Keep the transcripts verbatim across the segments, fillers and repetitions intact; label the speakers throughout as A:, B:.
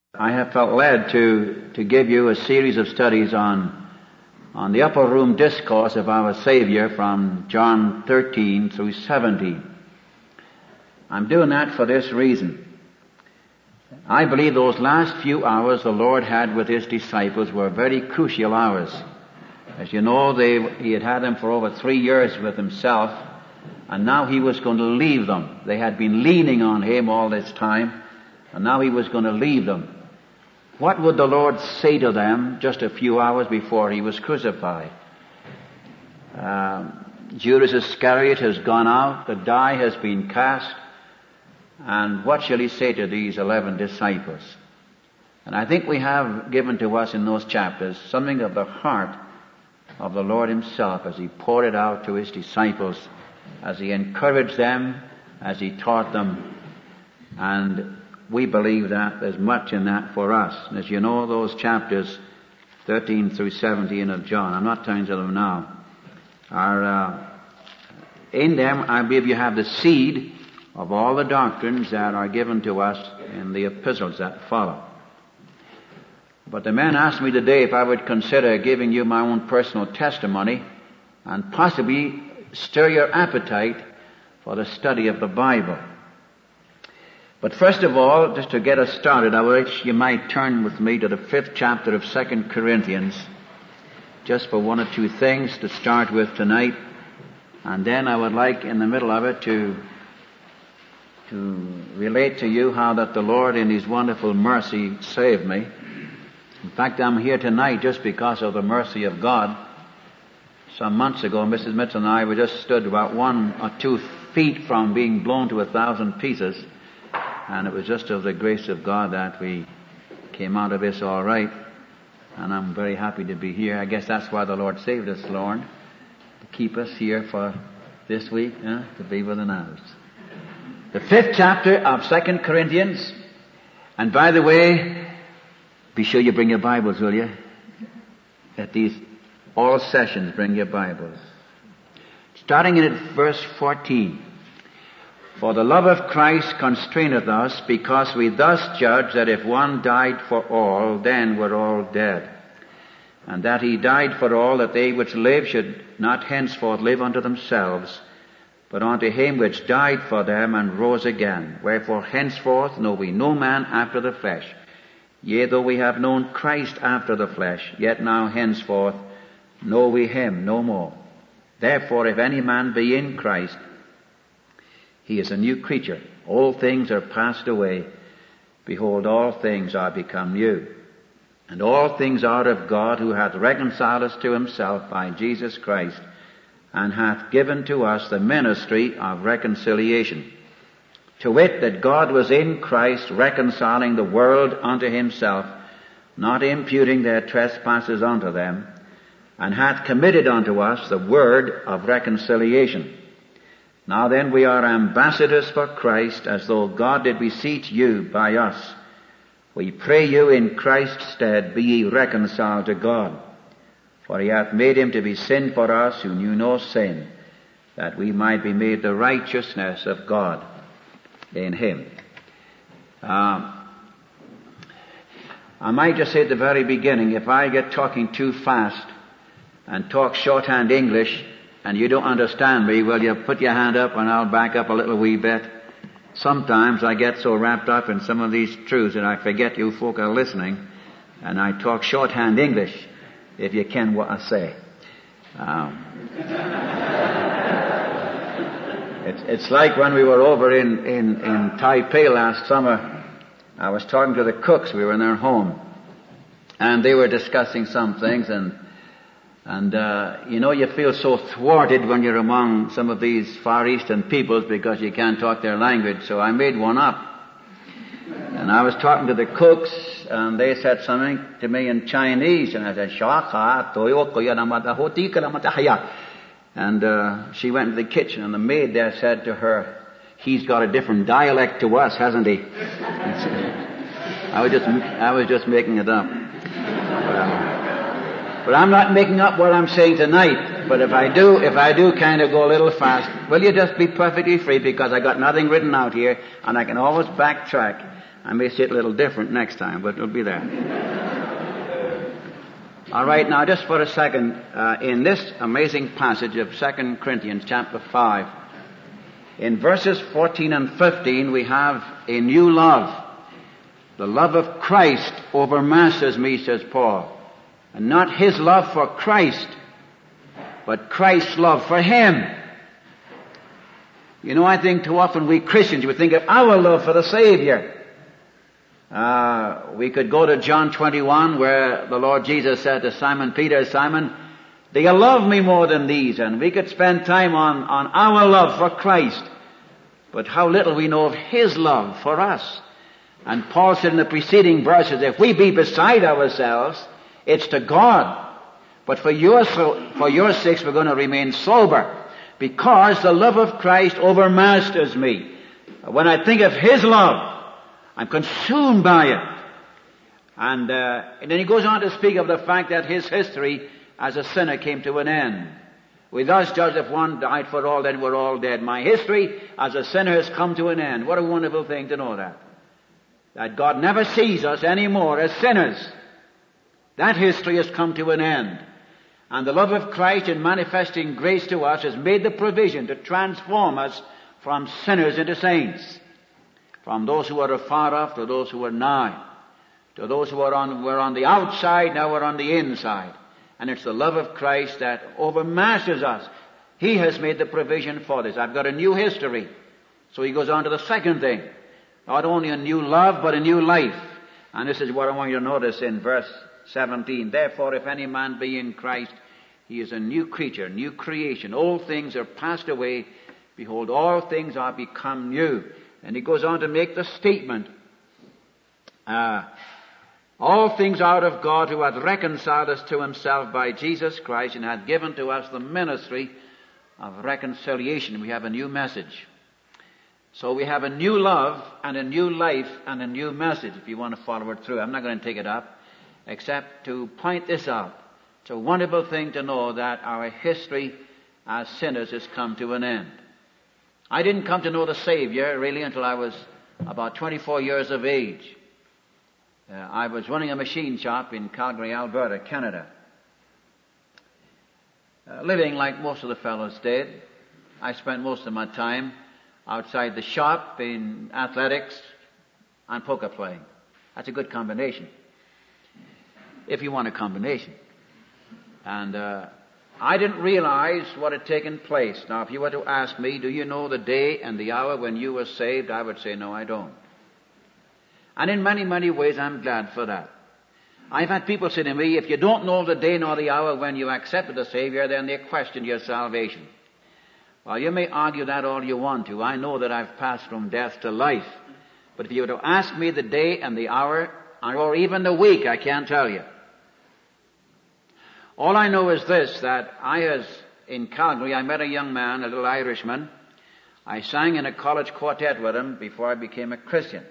A: I have felt led to, to give you a series of studies on, on the upper room discourse of our Savior from John thirteen through seventeen. I'm doing that for this reason. I believe those last few hours the Lord had with His disciples were very crucial hours. As you know, they, He had had them for over three years with Himself, and now He was going to leave them. They had been leaning on Him all this time, and now He was going to leave them. What would the Lord say to them just a few hours before He was crucified? Um, Judas Iscariot has gone out, the die has been cast, and what shall He say to these eleven disciples? And I think we have given to us in those chapters something of the heart of the Lord Himself as He poured it out to His disciples, as He encouraged them, as He taught them, and we believe that there's much in that for us. And as you know, those chapters thirteen through seventeen of John, I'm not turning to them now, are uh, in them I believe you have the seed of all the doctrines that are given to us in the epistles that follow. But the man asked me today if I would consider giving you my own personal testimony and possibly stir your appetite for the study of the Bible. But first of all, just to get us started, I wish you might turn with me to the fifth chapter of Second Corinthians, just for one or two things to start with tonight. And then I would like in the middle of it to, to relate to you how that the Lord in His wonderful mercy saved me. In fact, I'm here tonight just because of the mercy of God. Some months ago, Missus Mitchell and I were just stood about one or two feet from being blown to a thousand pieces. And it was just of the grace of God that we came out of this all right. And I'm very happy to be here. I guess that's why the Lord saved us, Lord, to keep us here for this week, eh, to be within ours. The fifth chapter of Second Corinthians. And by the way, be sure you bring your Bibles, will you? At these all sessions, bring your Bibles. Starting in at verse fourteen. For the love of Christ constraineth us, because we thus judge that if one died for all, then we're all dead. And that He died for all, that they which live should not henceforth live unto themselves, but unto Him which died for them and rose again. Wherefore henceforth know we no man after the flesh. Yea, though we have known Christ after the flesh, yet now henceforth know we Him no more. Therefore if any man be in Christ, he is a new creature. All things are passed away. Behold, all things are become new. And all things are of God, who hath reconciled us to Himself by Jesus Christ, and hath given to us the ministry of reconciliation. To wit, that God was in Christ reconciling the world unto Himself, not imputing their trespasses unto them, and hath committed unto us the word of reconciliation. Now then we are ambassadors for Christ, as though God did beseech you by us. We pray you in Christ's stead, be ye reconciled to God. For He hath made Him to be sin for us who knew no sin, that we might be made the righteousness of God in Him. Um, I might just say at the very beginning, if I get talking too fast and talk shorthand English, and you don't understand me, well, you put your hand up and I'll back up a little wee bit. Sometimes I get so wrapped up in some of these truths that I forget you folk are listening, and I talk shorthand English, if you ken what I say. Um, it's, it's like when we were over in, in, in Taipei last summer, I was talking to the cooks. We were in their home, and they were discussing some things, and And, uh, you know, you feel so thwarted when you're among some of these Far Eastern peoples because you can't talk their language. So I made one up. And I was talking to the cooks, and they said something to me in Chinese. And I said, Shaka, and uh, she went to the kitchen, and the maid there said to her, he's got a different dialect to us, hasn't he? I was just, I was just making it up. Well, But I'm not making up what I'm saying tonight. But if I do, if I do kind of go a little fast, will you just be perfectly free, because I got nothing written out here, and I can always backtrack. I may say it a little different next time, but it'll be there. All right, now just for a second, uh, in this amazing passage of Second Corinthians chapter five, in verses fourteen and fifteen, we have a new love. The love of Christ overmasters me, says Paul. And not his love for Christ, but Christ's love for him. You know, I think too often we Christians, we think of our love for the Savior. Uh, we could go to John twenty-one, where the Lord Jesus said to Simon Peter, Simon, do you love me more than these? And we could spend time on, on our love for Christ. But how little we know of his love for us. And Paul said in the preceding verses, if we be beside ourselves, it's to God. But for your, for your sakes, we're going to remain sober, because the love of Christ overmasters me. When I think of his love, I'm consumed by it. And, uh, and then he goes on to speak of the fact that his history as a sinner came to an end. We thus judge if one died for all, then we're all dead. My history as a sinner has come to an end. What a wonderful thing to know that. That God never sees us anymore as sinners. That history has come to an end. And the love of Christ in manifesting grace to us has made the provision to transform us from sinners into saints. From those who are afar off to those who are nigh. To those who are on, were on the outside, now we're on the inside. And it's the love of Christ that overmasters us. He has made the provision for this. I've got a new history. So he goes on to the second thing. Not only a new love, but a new life. And this is what I want you to notice in verse seventeen. Therefore, if any man be in Christ, he is a new creature, new creation. Old things are passed away. Behold, all things are become new. And he goes on to make the statement, uh, all things out of God, who hath reconciled us to himself by Jesus Christ, and hath given to us the ministry of reconciliation. We have a new message. So we have a new love and a new life and a new message, if you want to follow it through. I'm not going to take it up, except to point this out. It's a wonderful thing to know that our history as sinners has come to an end. I didn't come to know the Savior really until I was about twenty-four years of age. Uh, I was running a machine shop in Calgary, Alberta, Canada. Uh, living like most of the fellows did. I spent most of my time outside the shop in athletics and poker playing. That's a good combination, if you want a combination. And uh, I didn't realize what had taken place. Now, if you were to ask me, do you know the day and the hour when you were saved, I would say, no, I don't. And in many, many ways, I'm glad for that. I've had people say to me, if you don't know the day nor the hour when you accepted the Savior, then they question your salvation. Well, you may argue that all you want to. I know that I've passed from death to life. But if you were to ask me the day and the hour, or even the week, I can't tell you. All I know is this, that I was in Calgary, I met a young man, a little Irishman. I sang in a college quartet with him before I became a Christian.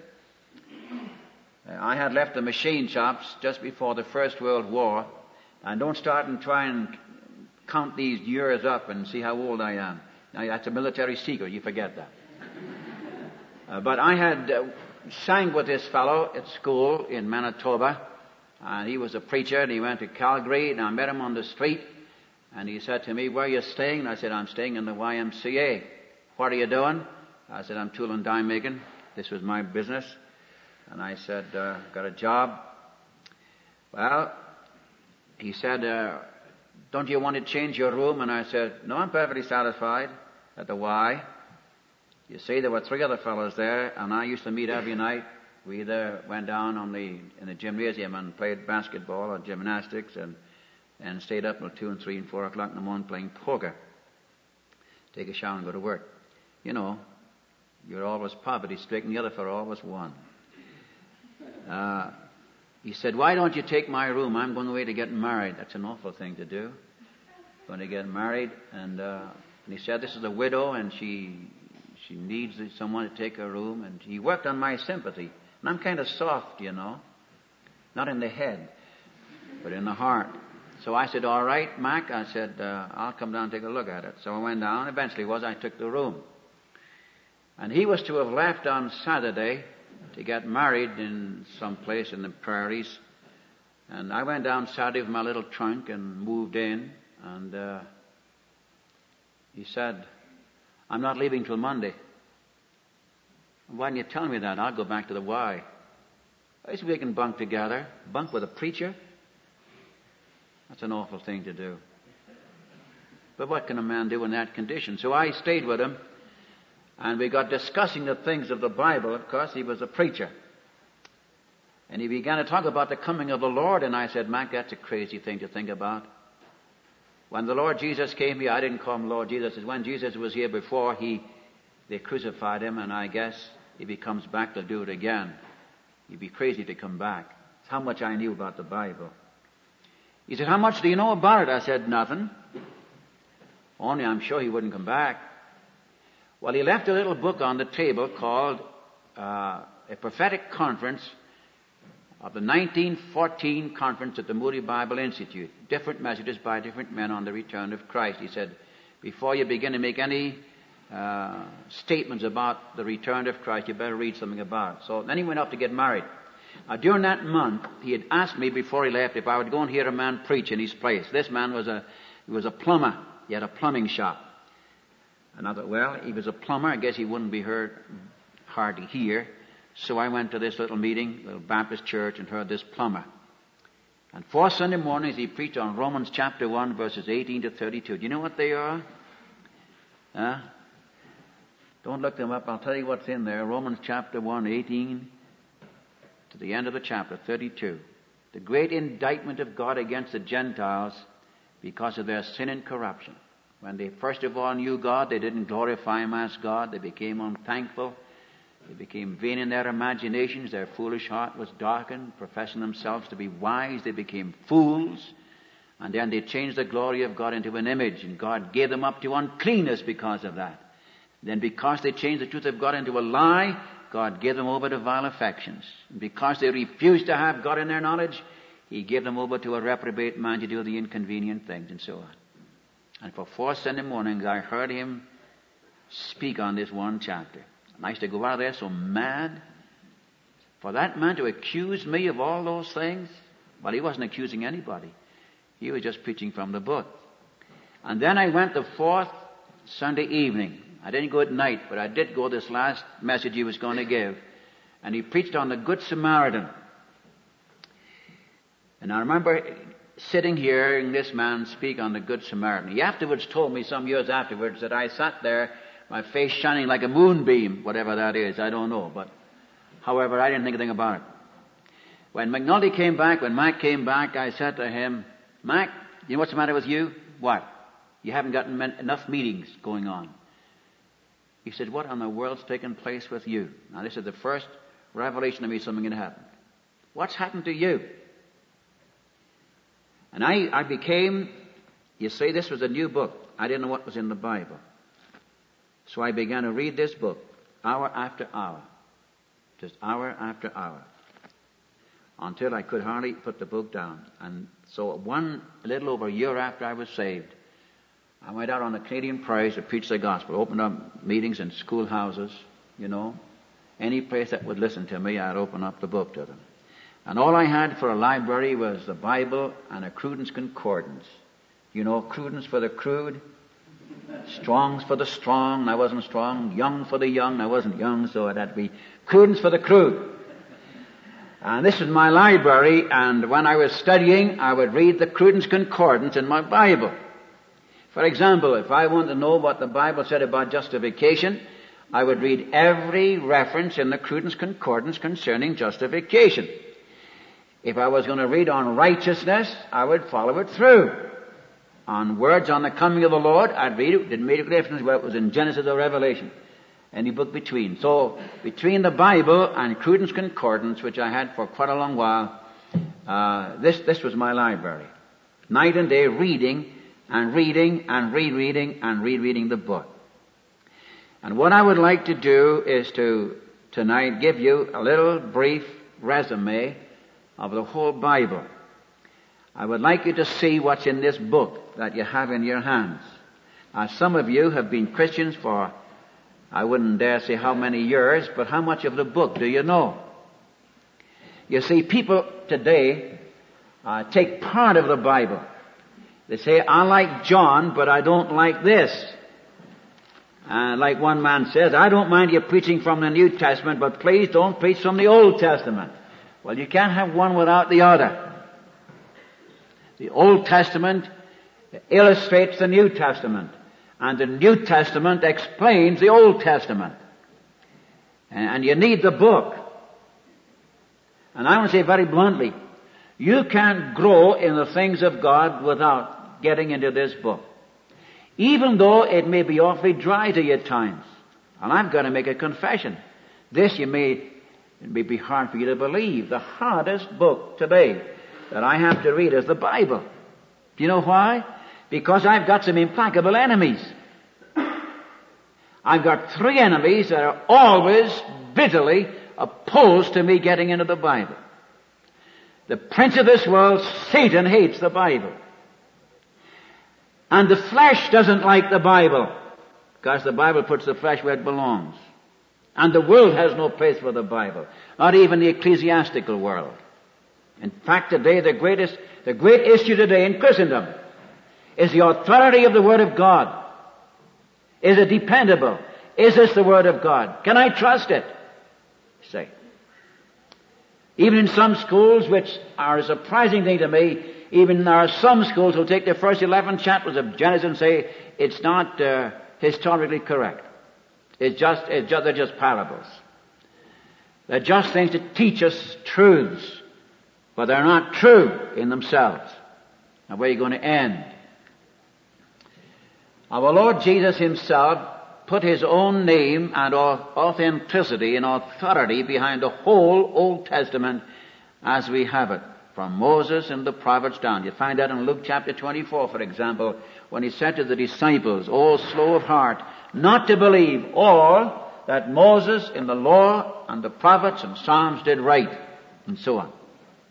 A: I had left the machine shops just before the First World War. And don't start and try and count these years up and see how old I am. Now, that's a military secret. You forget that. uh, but I had uh, sang with this fellow at school in Manitoba. And he was a preacher, and he went to Calgary, and I met him on the street. And he said to me, where are you staying? And I said, I'm staying in the Y M C A. What are you doing? I said, I'm tool and die making. This was my business. And I said, uh, got a job. Well, he said, uh, don't you want to change your room? And I said, no, I'm perfectly satisfied at the Y. You see, there were three other fellows there, and I used to meet every night. We either went down on the in the gymnasium and played basketball or gymnastics, and and stayed up until two and three and four o'clock in the morning playing poker. Take a shower and go to work. You know, you're always poverty-stricken. The other fellow always won. Uh, he said, why don't you take my room? I'm going away to get married. That's an awful thing to do. Going to get married. And, uh, and he said, this is a widow, and she she needs someone to take her room. And he worked on my sympathy. And I'm kind of soft, you know. Not in the head, but in the heart. So I said, all right, Mac. I said, uh, I'll come down and take a look at it. So I went down. Eventually was I took the room. And he was to have left on Saturday to get married in some place in the prairies. And I went down Saturday with my little trunk and moved in. And uh, he said, I'm not leaving till Monday. Why didn't you tell me that? I'll go back to the Y. I said, we can bunk together. Bunk with a preacher? That's an awful thing to do. But what can a man do in that condition? So I stayed with him, and we got discussing the things of the Bible. Of course, he was a preacher. And he began to talk about the coming of the Lord, and I said, Mac, that's a crazy thing to think about. When the Lord Jesus came here, I didn't call him Lord Jesus. When Jesus was here before, he they crucified him, and I guess if he comes back, they'll do it again. He'd be crazy to come back. That's how much I knew about the Bible. He said, how much do you know about it? I said, nothing. Only I'm sure he wouldn't come back. Well, he left a little book on the table called uh, A Prophetic Conference of the nineteen fourteen conference at the Moody Bible Institute. Different messages by different men on the return of Christ. He said, before you begin to make any uh, statements about the return of Christ, you better read something about it. So then he went off to get married. Now, during that month, he had asked me before he left if I would go and hear a man preach in his place. This man was a, he was a plumber. He had a plumbing shop. And I thought, well, he was a plumber. I guess he wouldn't be heard hardly here. So I went to this little meeting, little Baptist church, and heard this plumber. And four Sunday mornings he preached on Romans chapter one, verses eighteen to thirty-two. Do you know what they are? Huh? Don't look them up. I'll tell you what's in there. Romans chapter one, eighteen to the end of the chapter, thirty-two. The great indictment of God against the Gentiles because of their sin and corruption. When they first of all knew God, they didn't glorify Him as God. They became unthankful. They became vain in their imaginations. Their foolish heart was darkened. Professing themselves to be wise, they became fools. And then they changed the glory of God into an image. And God gave them up to uncleanness because of that. Then because they changed the truth of God into a lie, God gave them over to vile affections. And because they refused to have God in their knowledge, He gave them over to a reprobate mind to do the inconvenient things and so on. And for four Sunday mornings I heard him speak on this one chapter. And I used to go out of there so mad. For that man to accuse me of all those things, well, he wasn't accusing anybody. He was just preaching from the book. And then I went the fourth Sunday evening. I didn't go at night, but I did go this last message he was going to give. And he preached on the Good Samaritan. And I remember sitting here hearing this man speak on the Good Samaritan. He afterwards told me, some years afterwards, that I sat there, my face shining like a moonbeam, whatever that is, I don't know. But, however, I didn't think anything about it. When McNulty came back, when Mac came back, I said to him, Mac, you know what's the matter with you? What? You haven't got enough meetings going on. He said, what on the world's taken place with you? Now, this is the first revelation to me something had happened. What's happened to you? And I, I became, you see, this was a new book. I didn't know what was in the Bible. So I began to read this book, hour after hour, just hour after hour, until I could hardly put the book down. And so one, a little over a year after I was saved, I went out on the Canadian prairies to preach the gospel, opened up meetings in schoolhouses, you know. Any place that would listen to me, I'd open up the book to them. And all I had for a library was the Bible and a Cruden's Concordance. You know, Cruden's for the crude, Strong's for the strong, and I wasn't strong, Young for the young, and I wasn't young, so it had to be Cruden's for the crude. And this is my library, and when I was studying, I would read the Cruden's Concordance in my Bible. For example, if I wanted to know what the Bible said about justification, I would read every reference in the Cruden's Concordance concerning justification. If I was going to read on righteousness, I would follow it through. On words on the coming of the Lord, I'd read it. It didn't make a difference whether it was in Genesis or Revelation. Any book between. So, between the Bible and Cruden's Concordance, which I had for quite a long while, uh, this, this was my library. Night and day reading and reading and rereading and rereading the book. And what I would like to do is to, tonight, give you a little brief resume of the whole Bible. I would like you to see what's in this book that you have in your hands. Now, some of you have been Christians for, I wouldn't dare say how many years, but how much of the book do you know? You see, people today uh, take part of the Bible. They say, I like John, but I don't like this. Uh, like one man says, I don't mind you preaching from the New Testament, but please don't preach from the Old Testament. Well, you can't have one without the other. The Old Testament illustrates the New Testament, and the New Testament explains the Old Testament. And you need the book. And I want to say very bluntly, you can't grow in the things of God without getting into this book. Even though it may be awfully dry to you at times. And I've got to make a confession. This you may, it may be hard for you to believe. The hardest book today that I have to read is the Bible. Do you know why? Because I've got some implacable enemies. I've got three enemies that are always bitterly opposed to me getting into the Bible. The prince of this world, Satan, hates the Bible. And the flesh doesn't like the Bible, because the Bible puts the flesh where it belongs. And the world has no place for the Bible, not even the ecclesiastical world. In fact, today, the greatest, the great issue today in Christendom is the authority of the Word of God. Is it dependable? Is this the Word of God? Can I trust it? Say. Even in some schools, which are a surprising thing to me, even there are some schools who take the first eleven chapters of Genesis and say it's not uh, historically correct. It's just, it's just, they're just parables. They're just things to teach us truths, but they're not true in themselves. Now, where are you going to end? Our Lord Jesus Himself put His own name and authenticity and authority behind the whole Old Testament as we have it, from Moses and the prophets down. You find that in Luke chapter twenty-four, for example, when He said to the disciples, "O slow of heart, not to believe all that Moses in the law and the prophets and Psalms did write," and so on.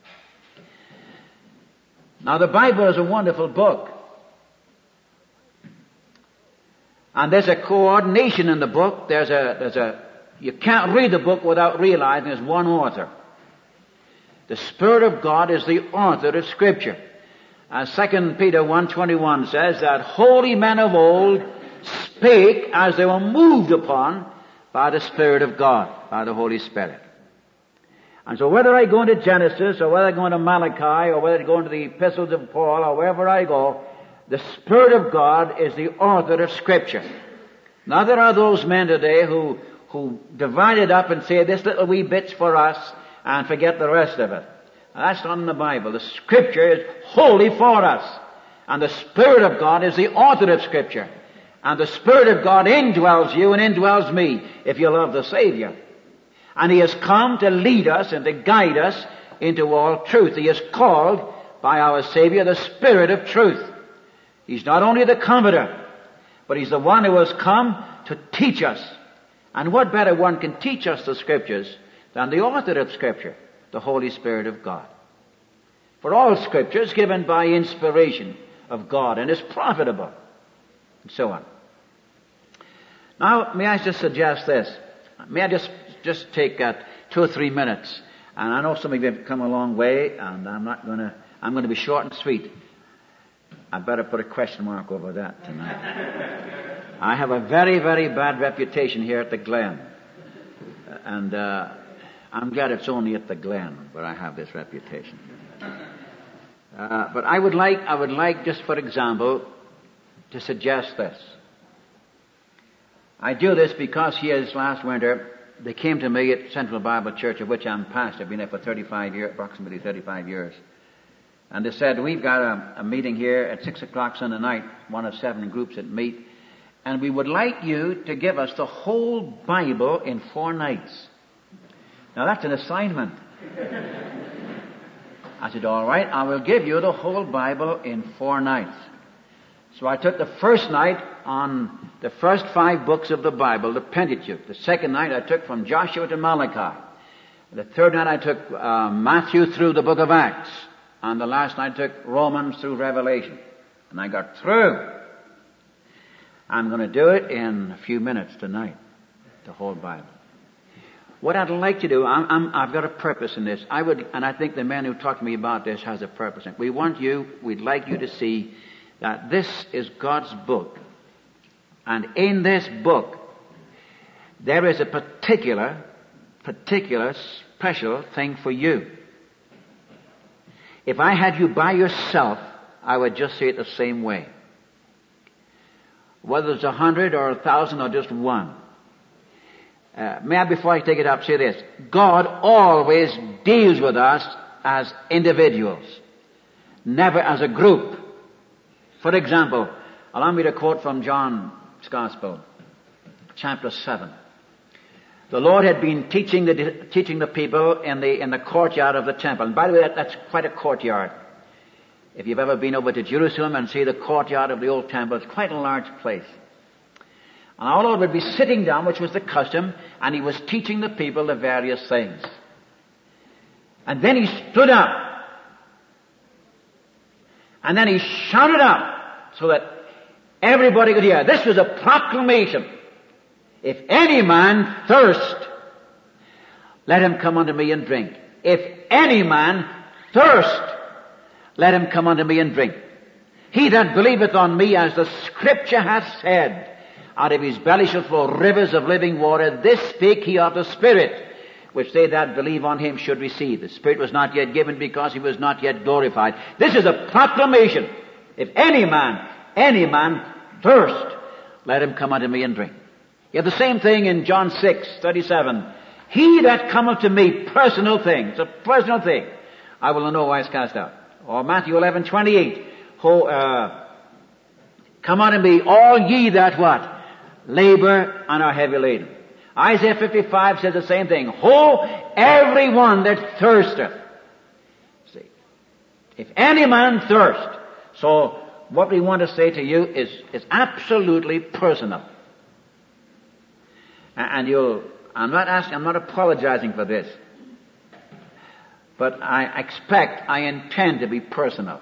A: Now, the Bible is a wonderful book. And there's a coordination in the book. There's a, there's a, you can't read the book without realizing there's one author. The Spirit of God is the author of Scripture. As Second Peter one twenty-one says, that holy men of old spake as they were moved upon by the Spirit of God, by the Holy Spirit. And so whether I go into Genesis, or whether I go into Malachi, or whether I go into the epistles of Paul, or wherever I go, the Spirit of God is the author of Scripture. Now there are those men today who, who divide it up and say this little wee bit's for us and forget the rest of it. Now, that's not in the Bible. The Scripture is wholly for us. And the Spirit of God is the author of Scripture. And the Spirit of God indwells you and indwells me if you love the Savior. And He has come to lead us and to guide us into all truth. He is called by our Savior the Spirit of truth. He's not only the Comforter, but He's the one who has come to teach us. And what better one can teach us the Scriptures than the author of Scripture, the Holy Spirit of God? For all Scripture is given by inspiration of God and is profitable, and so on. Now, may I just suggest this? May I just, just take uh, two or three minutes? And I know some of you have come a long way, and I'm not going to, I'm going to be short and sweet. I better put a question mark over that tonight. I have a very, very bad reputation here at the Glen. And uh, I'm glad it's only at the Glen where I have this reputation. Uh, but I would like, I would like, just for example, to suggest this. I do this because here this last winter, they came to me at Central Bible Church, of which I'm pastor. I've been there for thirty-five years, approximately thirty-five years. And they said, we've got a, a meeting here at six o'clock Sunday night, one of seven groups that meet, and we would like you to give us the whole Bible in four nights. Now that's an assignment. I said, all right, I will give you the whole Bible in four nights. So I took the first night on the first five books of the Bible, the Pentateuch. The second night I took from Joshua to Malachi. The third night I took uh, Matthew through the book of Acts. And the last night I took Romans through Revelation. And I got through. I'm going to do it in a few minutes tonight. The whole Bible. What I'd like to do, I'm, I'm, I've got a purpose in this. I would, and I think the man who talked to me about this has a purpose in it. We want you, we'd like you to see that this is God's book. And in this book, there is a particular, particular, special thing for you. If I had you by yourself, I would just say it the same way. Whether it's a hundred or a thousand or just one. Uh, may I, before I take it up, say this. God always deals with us as individuals, never as a group. For example, allow me to quote from John's Gospel, chapter seven. The Lord had been teaching the teaching the people in the in the courtyard of the temple. And by the way, that, that's quite a courtyard. If you've ever been over to Jerusalem and see the courtyard of the old temple, it's quite a large place. And our Lord would be sitting down, which was the custom, and He was teaching the people the various things. And then He stood up. And then He shouted out so that everybody could hear. This was a proclamation. If any man thirst, let him come unto me and drink. If any man thirst, let him come unto me and drink. He that believeth on me, as the Scripture hath said, out of his belly shall flow rivers of living water. This spake he of the Spirit, which they that believe on him should receive. The Spirit was not yet given because he was not yet glorified. This is a proclamation. If any man, any man thirst, let him come unto me and drink. You have the same thing in John six thirty-seven. He that cometh to me, personal thing. It's a personal thing. I will in no wise cast out. Or Matthew eleven twenty-eight. Who, uh, come unto me, all ye that what? Labor and are heavy laden. Isaiah fifty-five says the same thing. Ho, every one that thirsteth. See, if any man thirst. So, what we want to say to you is, is absolutely personal. And you'll, I'm not asking, I'm not apologizing for this. But I expect, I intend to be personal.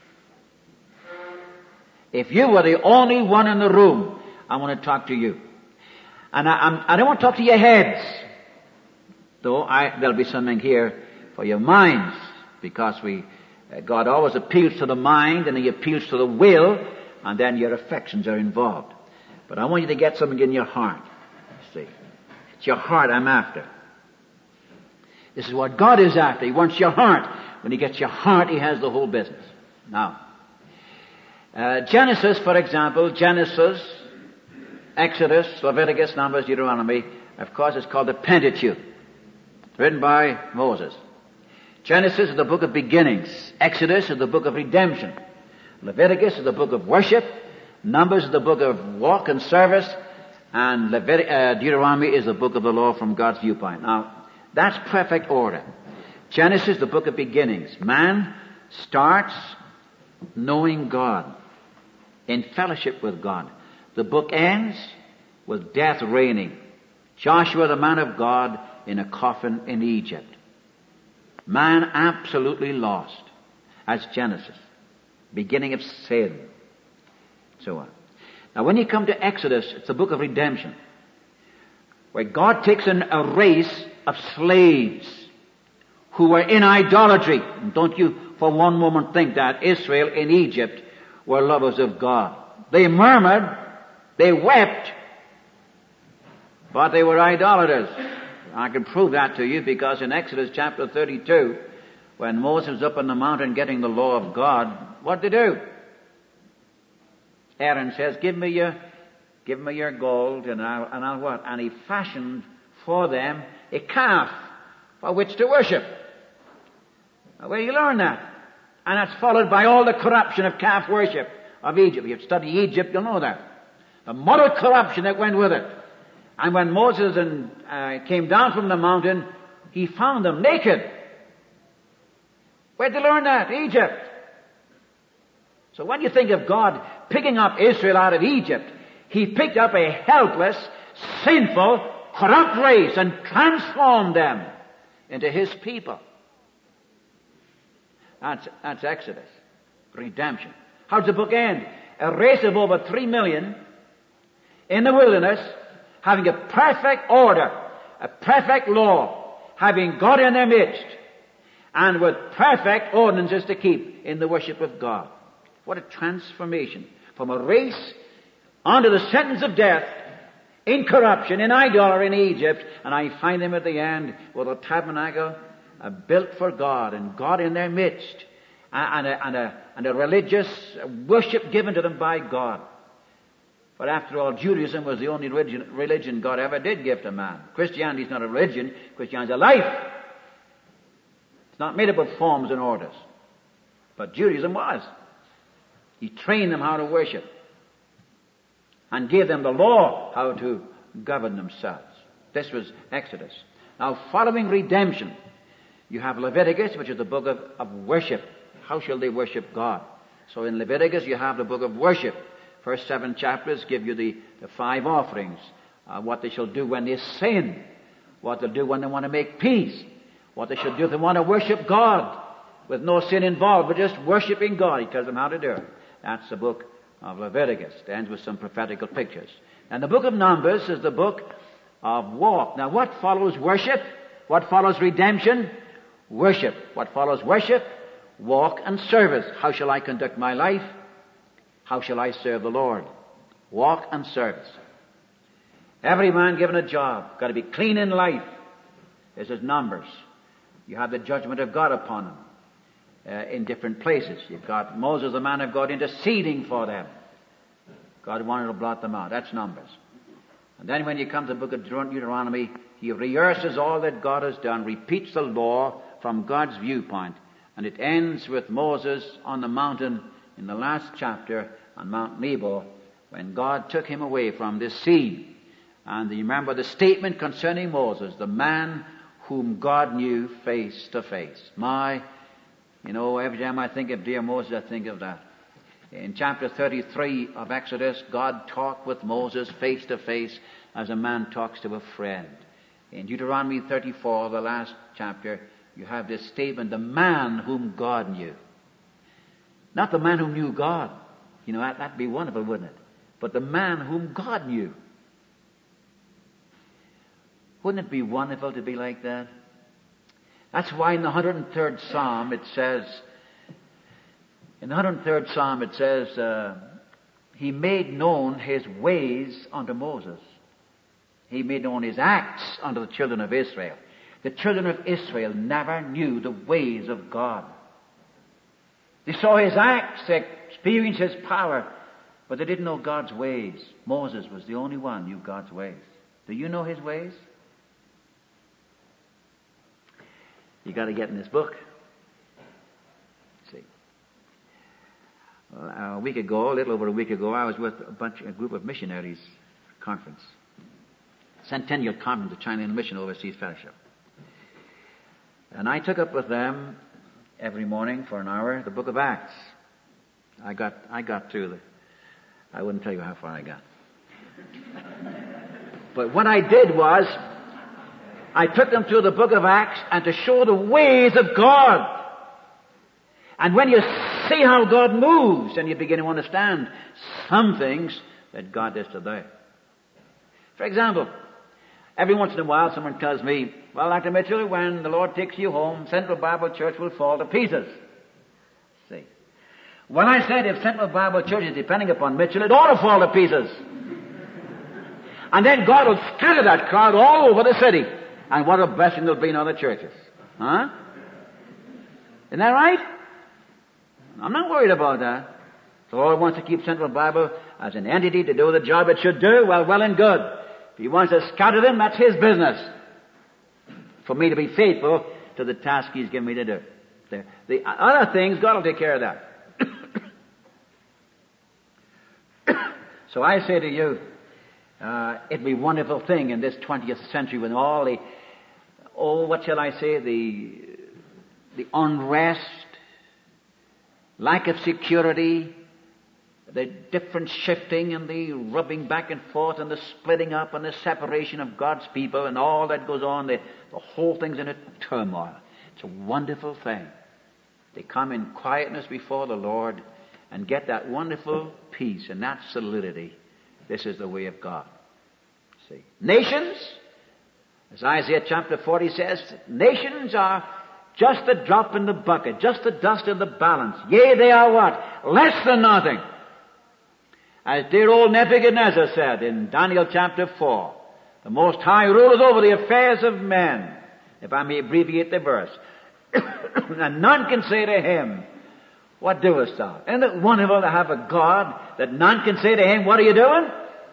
A: If you were the only one in the room, I want to talk to you. And I, I'm, I don't want to talk to your heads. Though I, there'll be something here for your minds. Because we, uh, God always appeals to the mind and He appeals to the will. And then your affections are involved. But I want you to get something in your heart. See, it's your heart I'm after. This is what God is after. He wants your heart. When He gets your heart, He has the whole business. Now, uh, Genesis, for example, Genesis, Exodus, Leviticus, Numbers, Deuteronomy, of course, it's called the Pentateuch, written by Moses. Genesis is the book of beginnings. Exodus is the book of redemption. Leviticus is the book of worship. Numbers is the book of walk and service. And Levit- uh, Deuteronomy is the book of the law from God's viewpoint. Now, that's perfect order. Genesis, the book of beginnings. Man starts knowing God, in fellowship with God. The book ends with death reigning. Joshua, the man of God, in a coffin in Egypt. Man absolutely lost. That's Genesis. Beginning of sin. So on. Now when you come to Exodus, it's the book of redemption. Where God takes in a race of slaves who were in idolatry. And don't you for one moment think that Israel in Egypt were lovers of God. They murmured, they wept, but they were idolaters. I can prove that to you because in Exodus chapter thirty-two, when Moses was up on the mountain getting the law of God, what did they do? Aaron says, give me your, give me your gold and I'll, and I'll what? And he fashioned for them a calf for which to worship. Now, where do you learn that? And that's followed by all the corruption of calf worship of Egypt. If you study Egypt, you'll know that. The moral corruption that went with it. And when Moses and, uh, came down from the mountain, he found them naked. Where'd they learn that? Egypt. So when you think of God picking up Israel out of Egypt, He picked up a helpless, sinful, corrupt race and transformed them into His people. That's, that's Exodus. Redemption. How does the book end? A race of over three million in the wilderness, having a perfect order, a perfect law, having God in their midst, and with perfect ordinances to keep in the worship of God. What a transformation from a race under the sentence of death, in corruption, in idolatry in Egypt, and I find them at the end with a tabernacle uh, built for God, and God in their midst, and a, and, a, and a religious worship given to them by God. But after all, Judaism was the only religion, religion God ever did give to man. Christianity is not a religion. Christianity is a life. It's not made up of forms and orders. But Judaism was. He trained them how to worship and gave them the law how to govern themselves. This was Exodus. Now, following redemption, you have Leviticus, which is the book of, of worship. How shall they worship God? So in Leviticus, you have the book of worship. First seven chapters give you the, the five offerings, uh, what they shall do when they sin, what they'll do when they want to make peace, what they should do if they want to worship God with no sin involved, but just worshiping God. He tells them how to do it. That's the book of Leviticus. It ends with some prophetical pictures. And the book of Numbers is the book of walk. Now, what follows worship? What follows redemption? Worship. What follows worship? Walk and service. How shall I conduct my life? How shall I serve the Lord? Walk and service. Every man given a job, got to be clean in life. This is Numbers. You have the judgment of God upon them uh, in different places. You've got Moses, the man of God, interceding for them. God wanted to blot them out. That's Numbers. And then when you come to the book of Deuteronomy, he rehearses all that God has done, repeats the law from God's viewpoint. And it ends with Moses on the mountain in the last chapter on Mount Nebo, when God took him away from this scene. And you remember the statement concerning Moses, the man whom God knew face to face. My, you know, every time I think of dear Moses, I think of that. In chapter thirty-three of Exodus, God talked with Moses face to face as a man talks to a friend. In Deuteronomy thirty-four, the last chapter, you have this statement, the man whom God knew. Not the man who knew God. You know, that, that'd be wonderful, wouldn't it? But the man whom God knew. Wouldn't it be wonderful to be like that? That's why in the one hundred third Psalm it says, in the one hundred third Psalm it says, uh, He made known His ways unto Moses. He made known His acts unto the children of Israel. The children of Israel never knew the ways of God. They saw His acts, they experienced His power, but they didn't know God's ways. Moses was the only one who knew God's ways. Do you know His ways? You got to get in this book. See, well, a week ago, a little over a week ago, I was with a bunch, a group of missionaries conference, Centennial Conference of China and Mission Overseas Fellowship, and I took up with them every morning for an hour the Book of Acts. I got, I got through the. I wouldn't tell you how far I got, but what I did was, I took them through the book of Acts and to show the ways of God. And when you see how God moves, then you begin to understand some things that God does today. For example, every once in a while someone tells me, well, Doctor Mitchell, when the Lord takes you home, Central Bible Church will fall to pieces. See. When I said if Central Bible Church is depending upon Mitchell, it ought to fall to pieces. And then God will scatter that crowd all over the city. And what a blessing there'll be in other churches. Huh? Isn't that right? I'm not worried about that. The Lord wants to keep Central Bible as an entity to do the job it should do, well, well and good. If He wants to scatter them, that's His business. For me to be faithful to the task He's given me to do. The, the other things, God will take care of that. So I say to you, uh, it'd be a wonderful thing in this twentieth century when all the, oh, what shall I say, the, the unrest, lack of security, the different shifting and the rubbing back and forth and the splitting up and the separation of God's people and all that goes on, the, the whole thing's in a turmoil. It's a wonderful thing. They come in quietness before the Lord and get that wonderful peace and that solidity. This is the way of God. See, nations, as Isaiah chapter forty says, nations are just a drop in the bucket, just a dust in the balance. Yea, they are what? Less than nothing. As dear old Nebuchadnezzar said in Daniel chapter four, the Most High ruleth over the affairs of men, if I may abbreviate the verse. And none can say to him, what doest thou? Isn't it wonderful to have a God that none can say to him, what are you doing?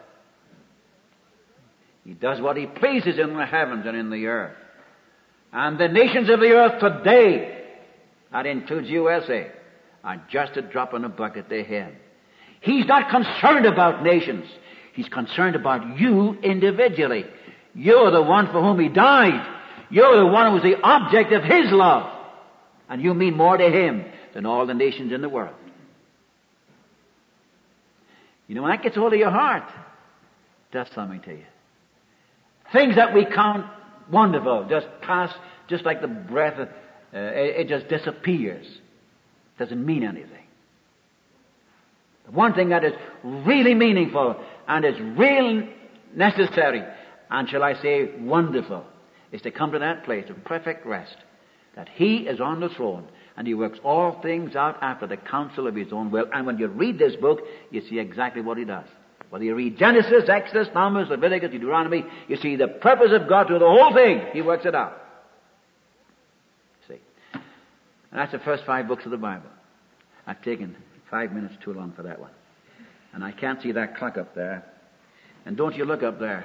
A: He does what he pleases in the heavens and in the earth. And the nations of the earth today, that includes U S A, are just a drop in a bucket to him. He's not concerned about nations. He's concerned about you individually. You're the one for whom he died. You're the one who's the object of his love. And you mean more to him than all the nations in the world. You know, when that gets hold of your heart, it does something to you. Things that we count wonderful just pass, just like the breath, of, uh, it, it just disappears. Doesn't mean anything. The one thing that is really meaningful and is real necessary, and shall I say wonderful, is to come to that place of perfect rest, that he is on the throne, and he works all things out after the counsel of his own will. And when you read this book, you see exactly what he does. Whether you read Genesis, Exodus, Numbers, Leviticus, Deuteronomy, you see the purpose of God through the whole thing. He works it out. See? And that's the first five books of the Bible. I've taken five minutes too long for that one. And I can't see that clock up there. And don't you look up there.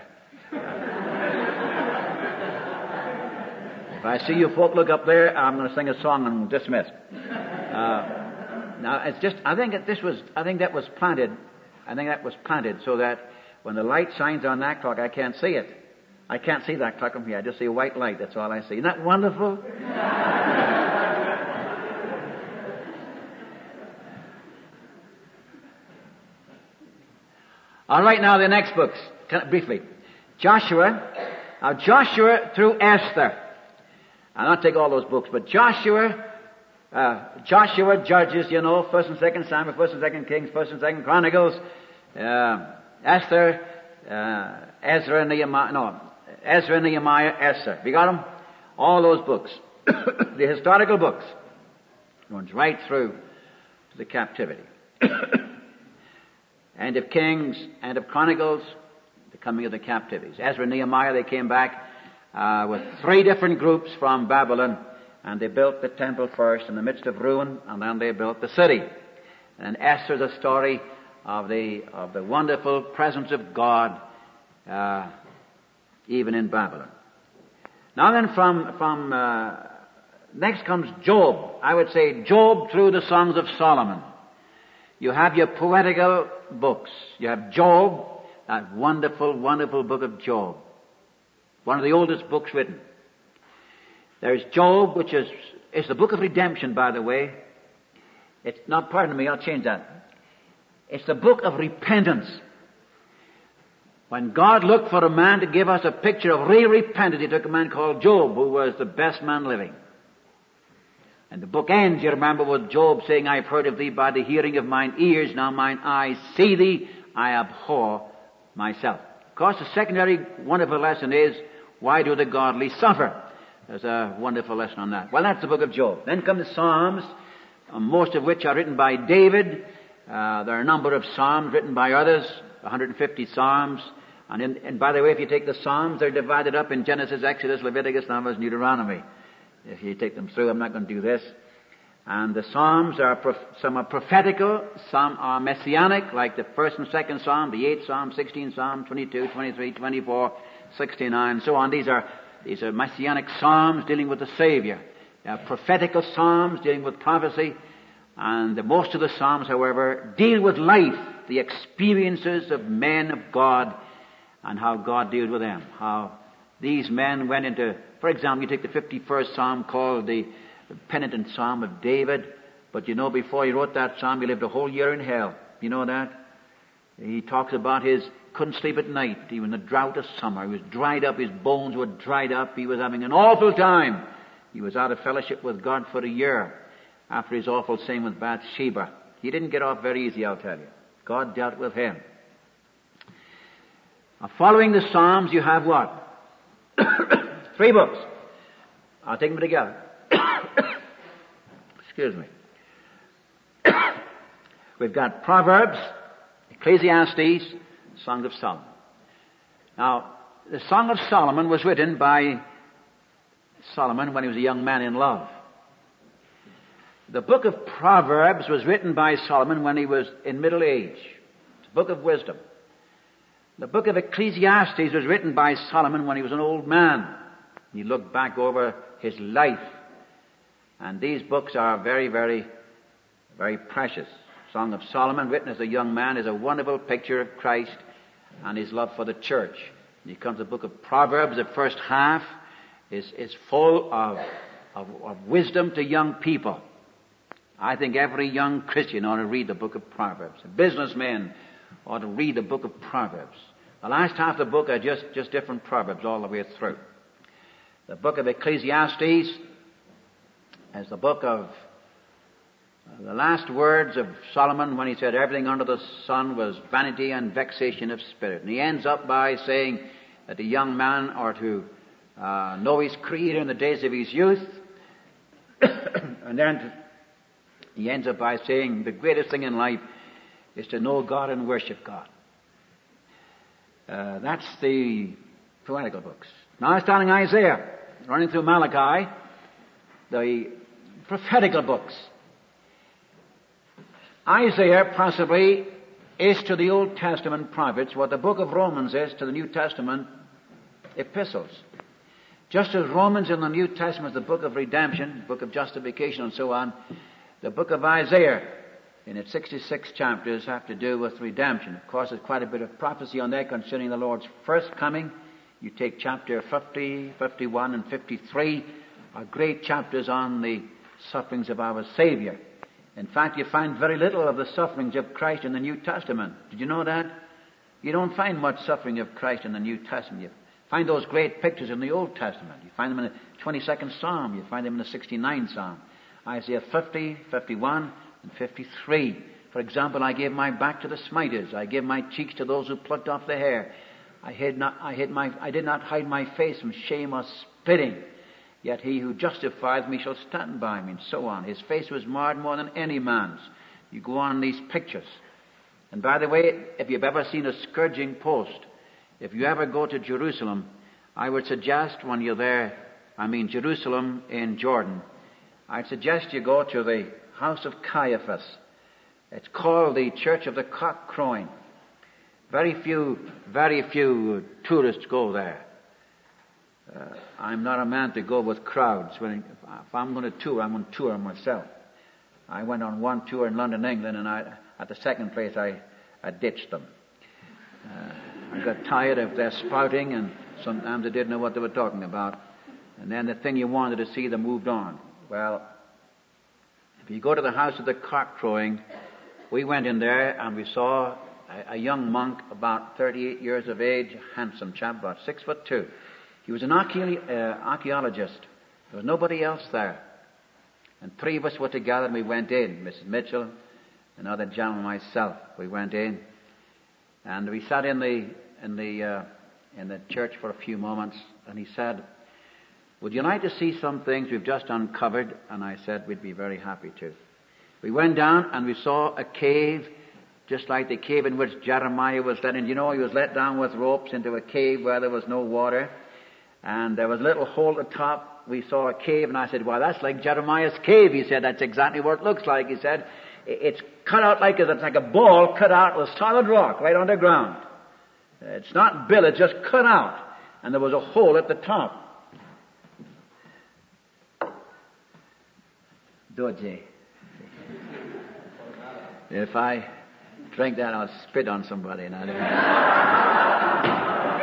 A: If I see you folk look up there, I'm going to sing a song and dismiss. Uh, now, it's just, I think that this was, I think that was planted, I think that was planted so that when the light shines on that clock, I can't see it. I can't see that clock from here. I just see a white light. That's all I see. Isn't that wonderful? All right, now the next books, briefly. Joshua. Now Joshua through Esther. I'll not take all those books, but Joshua, uh, Joshua, Judges, you know, First and Second Samuel, First and Second Kings, First and Second Chronicles, uh, Esther, uh, Ezra, Nehemiah, no, Ezra, Nehemiah, Esther. We got them? All those books. The historical books. Runs right through to the captivity. End of Kings, end of Chronicles, the coming of the captivities. Ezra and Nehemiah, they came back uh, with three different groups from Babylon, and they built the temple first in the midst of ruin, and then they built the city. And Esther's a story of the of the wonderful presence of God, uh, even in Babylon. Now then, from from uh, next comes Job. I would say Job through the Songs of Solomon. You have your poetical books. You have Job, that wonderful, wonderful book of Job. One of the oldest books written. There's Job, which is, it's the book of redemption, by the way. It's not, pardon me, I'll change that. It's the book of repentance. When God looked for a man to give us a picture of real repentance, he took a man called Job, who was the best man living. And the book ends, you remember, with Job saying, I have heard of thee by the hearing of mine ears, now mine eyes see thee, I abhor myself. Of course, the secondary wonderful lesson is, why do the godly suffer? There's a wonderful lesson on that. Well, that's the book of Job. Then come the Psalms, most of which are written by David. Uh, there are a number of Psalms written by others, one hundred fifty Psalms. And, in, and by the way, if you take the Psalms, they're divided up in Genesis, Exodus, Leviticus, Numbers, and Deuteronomy. If you take them through, I'm not going to do this. And the Psalms are, prof- some are prophetical, some are messianic, like the first and second Psalm, the eighth Psalm, sixteenth Psalm, twenty-two, twenty-three, twenty-four, sixty-nine, and so on. These are, these are messianic Psalms dealing with the Savior. They are prophetical Psalms dealing with prophecy. And the, most of the Psalms, however, deal with life, the experiences of men of God, and how God dealt with them. How these men went into, for example, you take the fifty-first Psalm called the penitent Psalm of David. But you know, before he wrote that Psalm, he lived a whole year in hell. You know that? He talks about his, couldn't sleep at night. He was in the drought of summer. He was dried up. His bones were dried up. He was having an awful time. He was out of fellowship with God for a year. after his awful sin with Bathsheba. He didn't get off very easy, I'll tell you. God dealt with him. Now, following the Psalms, you have what? Three books. I'll take them together. Excuse me. We've got Proverbs, Ecclesiastes, Song of Solomon. Now, the Song of Solomon was written by Solomon when he was a young man in love. The book of Proverbs was written by Solomon when he was in middle age. It's a book of wisdom. The book of Ecclesiastes was written by Solomon when he was an old man. He looked back over his life. And these books are very, very, very precious. Song of Solomon, written as a young man, is a wonderful picture of Christ and his love for the church. When you come to the book of Proverbs, the first half is, is full of, of, of wisdom to young people. I think every young Christian ought to read the book of Proverbs. Businessmen ought to read the book of Proverbs. The last half of the book are just, just different proverbs all the way through. The book of Ecclesiastes is the book of uh, the last words of Solomon when he said everything under the sun was vanity and vexation of spirit. And he ends up by saying that the young man are to uh, know his Creator in the days of his youth. And then he ends up by saying the greatest thing in life is to know God and worship God. Uh, that's the poetical books. Now starting Isaiah, running through Malachi, the prophetical books. Isaiah possibly is to the Old Testament prophets what the book of Romans is to the New Testament epistles. Just as Romans in the New Testament is the book of redemption, book of justification and so on, the book of Isaiah in its sixty-six chapters have to do with redemption. Of course, there's quite a bit of prophecy on there concerning the Lord's first coming. You take chapter fifty, fifty-one, and fifty-three are great chapters on the sufferings of our Savior. In fact, you find very little of the sufferings of Christ in the New Testament. Did you know that? You don't find much suffering of Christ in the New Testament. You find those great pictures in the Old Testament. You find them in the twenty-second Psalm. You find them in the sixty-ninth Psalm. Isaiah fifty, fifty-one, and fifty-three. For example, I gave my back to the smiters. I gave my cheeks to those who plucked off the hair. I hid not, I hid my, I did not hide my face from shame or spitting. Yet he who justifies me shall stand by me, and so on. His face was marred more than any man's. You go on these pictures. And by the way, if you've ever seen a scourging post, if you ever go to Jerusalem, I would suggest when you're there, I mean Jerusalem in Jordan, I'd suggest you go to the house of Caiaphas. It's called the Church of the Cock Crowing. Very few, very few tourists go there. Uh, I'm not a man to go with crowds. When, if I'm going to tour, I'm going to tour myself. I went on one tour in London, England, and I, at the second place I, I ditched them. Uh, I got tired of their spouting, and sometimes I didn't know what they were talking about. And then the thing you wanted to see, they moved on. Well, if you go to the house of the cock crowing, we went in there and we saw a, a young monk about thirty-eight years of age, a handsome chap, about six foot two. He was an archae- uh, archaeologist. There was nobody else there. And three of us were together and we went in. Missus Mitchell, another gentleman, myself. We went in. And we sat in the, in the, uh, in the church for a few moments. And he said, would you like to see some things we've just uncovered? And I said, we'd be very happy to. We went down and we saw a cave, just like the cave in which Jeremiah was let in. You know, he was let down with ropes into a cave where there was no water. And there was a little hole at the top. We saw a cave, and I said, well, that's like Jeremiah's cave. He said, that's exactly what it looks like. He said, it's cut out like a, it's like a ball cut out with solid rock right underground. It's not built, it's just cut out. And there was a hole at the top. Dodgy. If I drink that, I'll spit on somebody. And I don't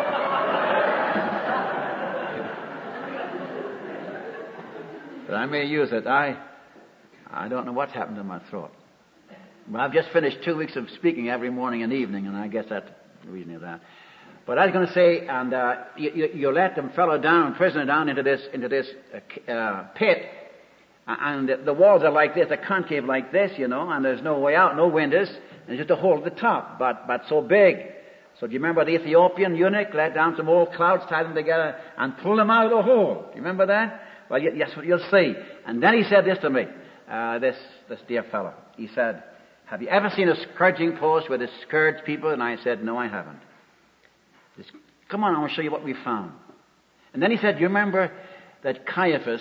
A: But I may use it. I I don't know what's happened to my throat. But I've just finished two weeks of speaking every morning and evening, and I guess that's the reason of that. But I was going to say, and uh, you, you, you let them fellow down, prisoner down into this into this uh, uh, pit, And the, the walls are like this, a concave like this, you know, and there's no way out, no windows, and just a hole at the top, but, but so big. So do you remember the Ethiopian eunuch let down some old clouds, tied them together, and pulled them out of the hole? Do you remember that? Well, yes, you'll see. And then he said this to me, uh, this, this dear fellow. He said, have you ever seen a scourging post where they scourge people? And I said, no, I haven't. He said, come on, I want to show you what we found. And then he said, you remember that Caiaphas,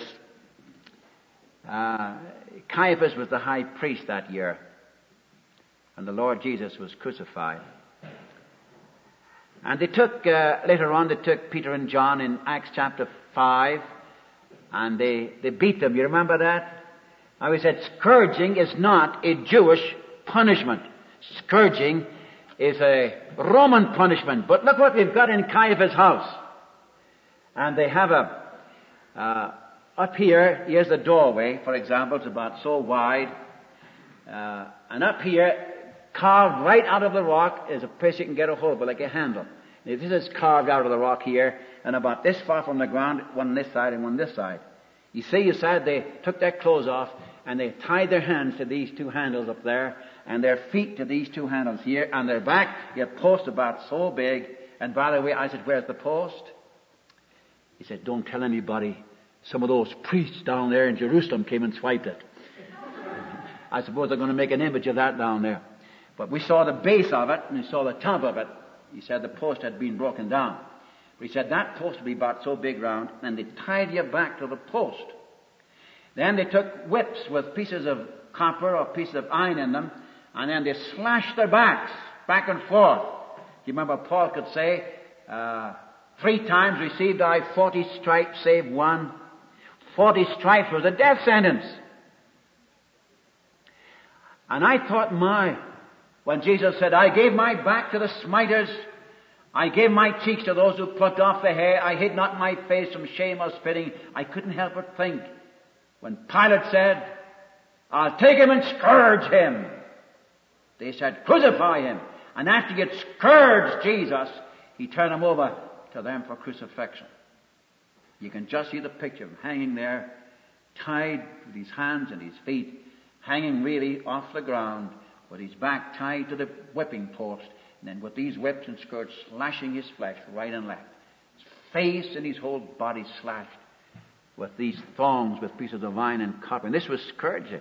A: uh, Caiaphas was the high priest that year, and the Lord Jesus was crucified. And they took, uh, later on, they took Peter and John in Acts chapter five, and they, they beat them. You remember that? Now he said, scourging is not a Jewish punishment. Scourging is a Roman punishment. But look what we've got in Caiaphas' house. And they have a, uh, up here, here's the doorway, for example, it's about so wide. Uh, and up here, carved right out of the rock is a place you can get a hold of, like a handle. Now, this is carved out of the rock here, and about this far from the ground, one on this side and one on this side. You see, you said they took their clothes off, and they tied their hands to these two handles up there, and their feet to these two handles here, and their back, you have post about so big. And by the way, I said, where's the post? He said, don't tell anybody. Some of those priests down there in Jerusalem came and swiped it. I suppose they're going to make an image of that down there. But we saw the base of it, and we saw the top of it. He said the post had been broken down. But he said that post would be about so big round, and they tied you back to the post. Then they took whips with pieces of copper or pieces of iron in them, and then they slashed their backs back and forth. Do you remember Paul could say, uh, three times received I forty stripes save one. Forty stripes was a death sentence. And I thought, my, when Jesus said, I gave my back to the smiters, I gave my cheeks to those who plucked off the hair, I hid not my face from shame or spitting, I couldn't help but think, when Pilate said, I'll take him and scourge him, they said, crucify him. And after he had scourged Jesus, he turned him over to them for crucifixion. You can just see the picture of him hanging there, tied with his hands and his feet, hanging really off the ground, with his back tied to the whipping post, and then with these whips and scourges slashing his flesh right and left. His face and his whole body slashed with these thongs with pieces of iron and copper. And this was scourging.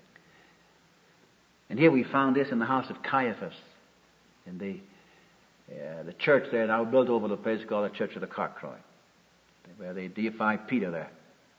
A: And here we found this in the house of Caiaphas, in the uh, the church there now built over the place called the Church of the Cockcroy, where they deified Peter there.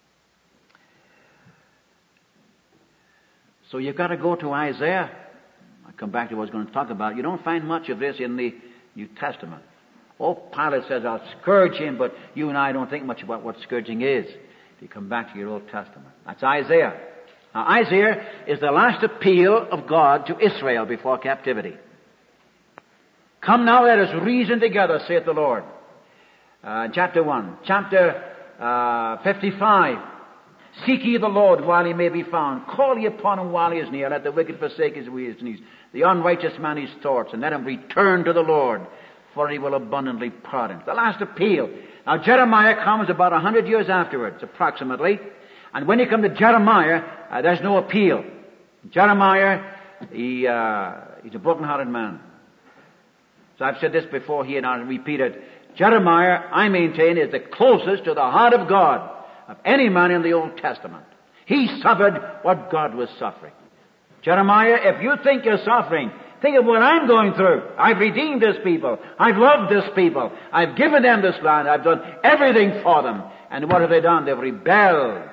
A: So you've got to go to Isaiah. I'll come back to what I was going to talk about. You don't find much of this in the New Testament. Oh, Pilate says, I'll scourge him, but you and I don't think much about what scourging is. If you come back to your Old Testament. That's Isaiah. Now, Isaiah is the last appeal of God to Israel before captivity. Come now, let us reason together, saith the Lord. Uh, chapter one. Chapter uh, fifty-five. Seek ye the Lord while he may be found. Call ye upon him while he is near. Let the wicked forsake his ways, and his, the unrighteous man his thoughts, and let him return to the Lord, for he will abundantly pardon. The last appeal. Now Jeremiah comes about a hundred years afterwards, approximately. And when you come to Jeremiah, uh, there's no appeal. Jeremiah, he, uh, he's a broken-hearted man. So I've said this before here, and I'll repeat it. Jeremiah, I maintain, is the closest to the heart of God of any man in the Old Testament. He suffered what God was suffering. Jeremiah, if you think you're suffering, think of what I'm going through. I've redeemed this people. I've loved this people. I've given them this land. I've done everything for them. And what have they done? They've rebelled.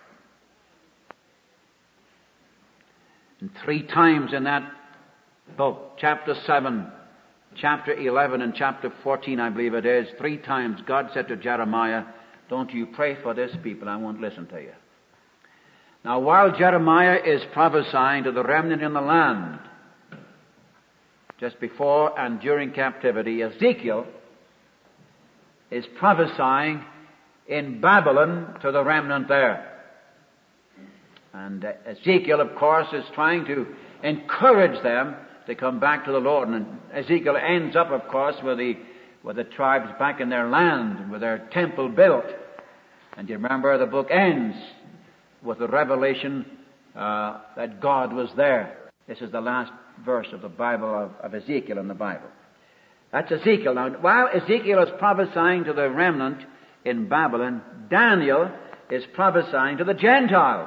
A: And three times in that book, chapter seven, chapter eleven, and chapter fourteen, I believe it is, three times God said to Jeremiah, don't you pray for this people, I won't listen to you. Now, while Jeremiah is prophesying to the remnant in the land, just before and during captivity, Ezekiel is prophesying in Babylon to the remnant there. And Ezekiel, of course, is trying to encourage them to come back to the Lord. And Ezekiel ends up, of course, with the with the tribes back in their land, with their temple built. And you remember the book ends with the revelation uh, that God was there. This is the last verse of the Bible, of, of Ezekiel in the Bible. That's Ezekiel. Now, while Ezekiel is prophesying to the remnant in Babylon, Daniel is prophesying to the Gentiles.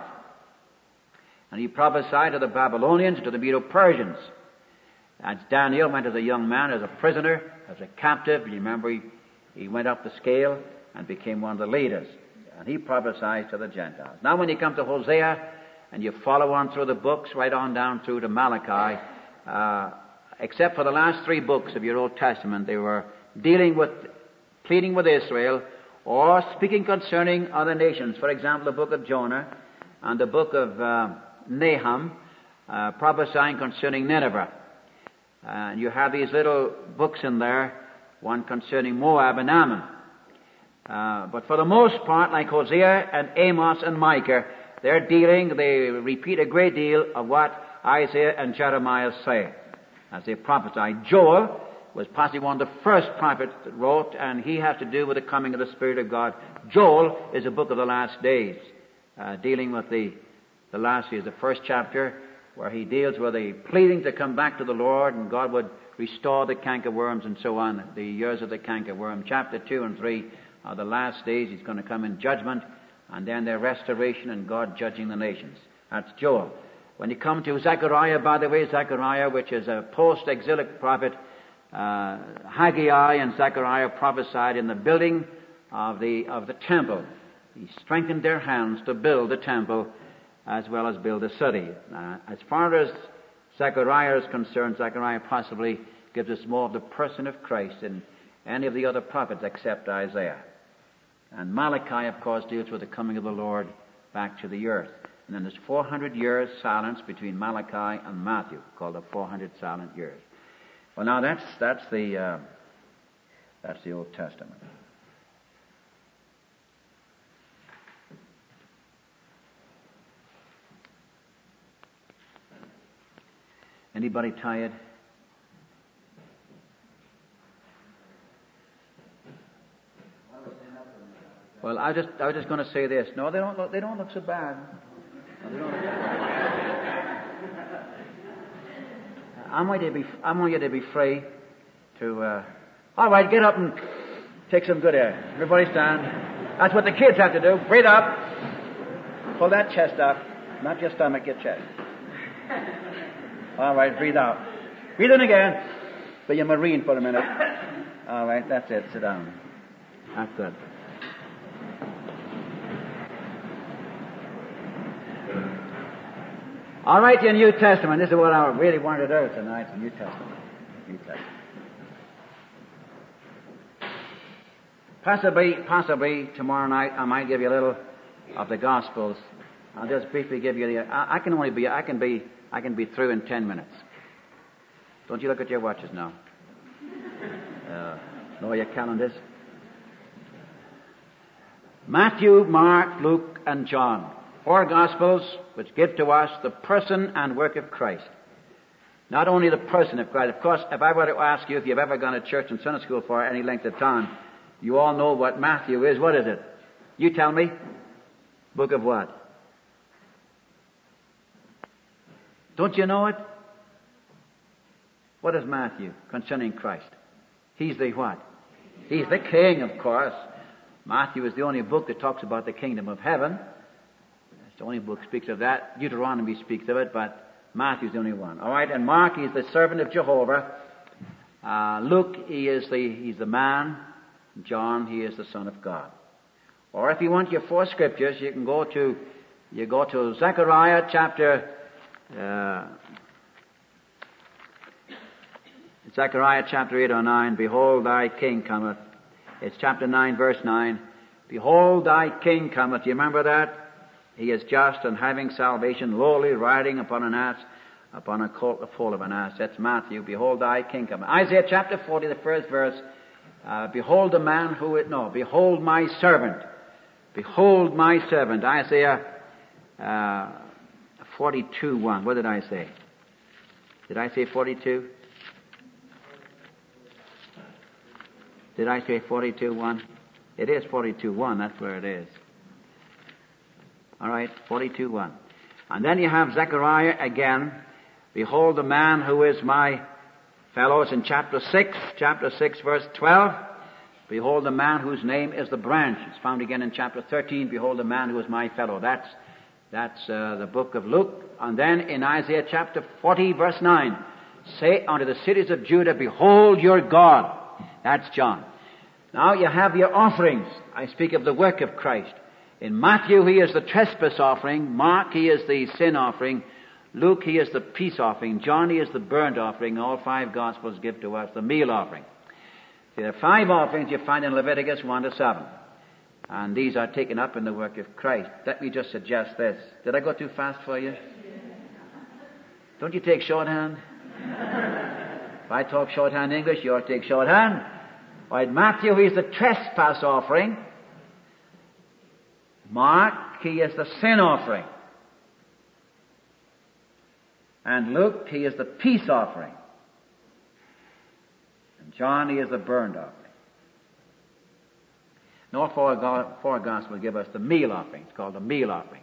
A: And he prophesied to the Babylonians, to the Medo-Persians. As Daniel went as a young man, as a prisoner, as a captive. You remember he, he went up the scale and became one of the leaders. And he prophesied to the Gentiles. Now when you come to Hosea, and you follow on through the books, right on down through to Malachi, uh, except for the last three books of your Old Testament, they were dealing with, pleading with Israel, or speaking concerning other nations. For example, the book of Jonah and the book of uh, Nahum, uh, prophesying concerning Nineveh. And you have these little books in there, one concerning Moab and Ammon. Uh, but for the most part, like Hosea and Amos and Micah, they're dealing, they repeat a great deal of what Isaiah and Jeremiah say as they prophesy. Joel was possibly one of the first prophets that wrote, and he has to do with the coming of the Spirit of God. Joel is a book of the last days, uh, dealing with the, the last days. The first chapter, where he deals with the pleading to come back to the Lord, and God would restore the cankerworms and so on, the years of the cankerworm. Chapter two and three are the last days. He's going to come in judgment, and then their restoration and God judging the nations. That's Joel. When you come to Zechariah, by the way, Zechariah, which is a post-exilic prophet, uh, Haggai and Zechariah prophesied in the building of the of the temple. He strengthened their hands to build the temple as well as build a city. Uh, as far as Zechariah is concerned, Zechariah possibly gives us more of the person of Christ than any of the other prophets except Isaiah. And Malachi, of course, deals with the coming of the Lord back to the earth. And then there's four hundred years silence between Malachi and Matthew, called the four hundred silent years. Well, now that's that's the uh, that's the Old Testament. Anybody tired? Well, I just I was just going to say this. No, they don't look, they don't look so bad. No, they don't look so bad. I want you to be I want you to be free to. Uh, all right, get up and take some good air. Everybody stand. That's what the kids have to do. Breathe up. Pull that chest up, not your stomach, your chest. All right, breathe out. Breathe in again. Be a Marine for a minute. All right, that's it. Sit down. That's good. All right, the New Testament. This is what I really wanted to do tonight, the New Testament. New Testament. Possibly, possibly tomorrow night I might give you a little of the Gospels. I'll just briefly give you the. I, I can only be. I can be. I can be through in ten minutes. Don't you look at your watches now. Uh, know your calendars. Matthew, Mark, Luke, and John. Four Gospels which give to us the person and work of Christ. Not only the person of Christ. Of course, if I were to ask you if you've ever gone to church and Sunday school for any length of time, you all know what Matthew is. What is it? You tell me. Book of what? Don't you know it? What is Matthew concerning Christ? He's the what? He's the King, of course. Matthew is the only book that talks about the kingdom of heaven. It's the only book that speaks of that. Deuteronomy speaks of it, but Matthew's the only one. All right, and Mark, he's the servant of Jehovah. Uh, Luke, he is the he's the man. John, he is the Son of God. Or if you want your four scriptures, you can go to you go to Zechariah chapter. Uh, Zechariah chapter eight or nine, behold thy king cometh. It's chapter nine, verse nine. Behold thy king cometh. Do you remember that? He is just and having salvation, lowly, riding upon an ass, upon a colt, the foal of an ass. That's Matthew. Behold thy king cometh. Isaiah chapter forty, the first verse. Uh, behold the man who it, no, behold my servant. Behold my servant. Isaiah, uh, forty-two, one. What did I say? Did I say forty-two? Did I say forty-two, one? It is forty-two, one. That's where it is. All right, forty-two one. And then you have Zechariah again. Behold the man who is my fellow. It's in chapter six, chapter six, verse twelve. Behold the man whose name is the branch. It's found again in chapter thirteen. Behold the man who is my fellow. That's, that's uh, the book of Luke. And then in Isaiah chapter forty, verse nine. Say unto the cities of Judah, behold your God. That's John. Now you have your offerings. I speak of the work of Christ. In Matthew, he is the trespass offering. Mark, he is the sin offering. Luke, he is the peace offering. John, he is the burnt offering. All five Gospels give to us the meal offering. See, there are five offerings you find in Leviticus one to seven. And these are taken up in the work of Christ. Let me just suggest this. Did I go too fast for you? Don't you take shorthand? If I talk shorthand English, you ought to take shorthand. All right, Matthew, he is the trespass offering. Mark, he is the sin offering. And Luke, he is the peace offering. And John, he is the burnt offering. And all four, four Gospels give us the meal offering. It's called the meal offering.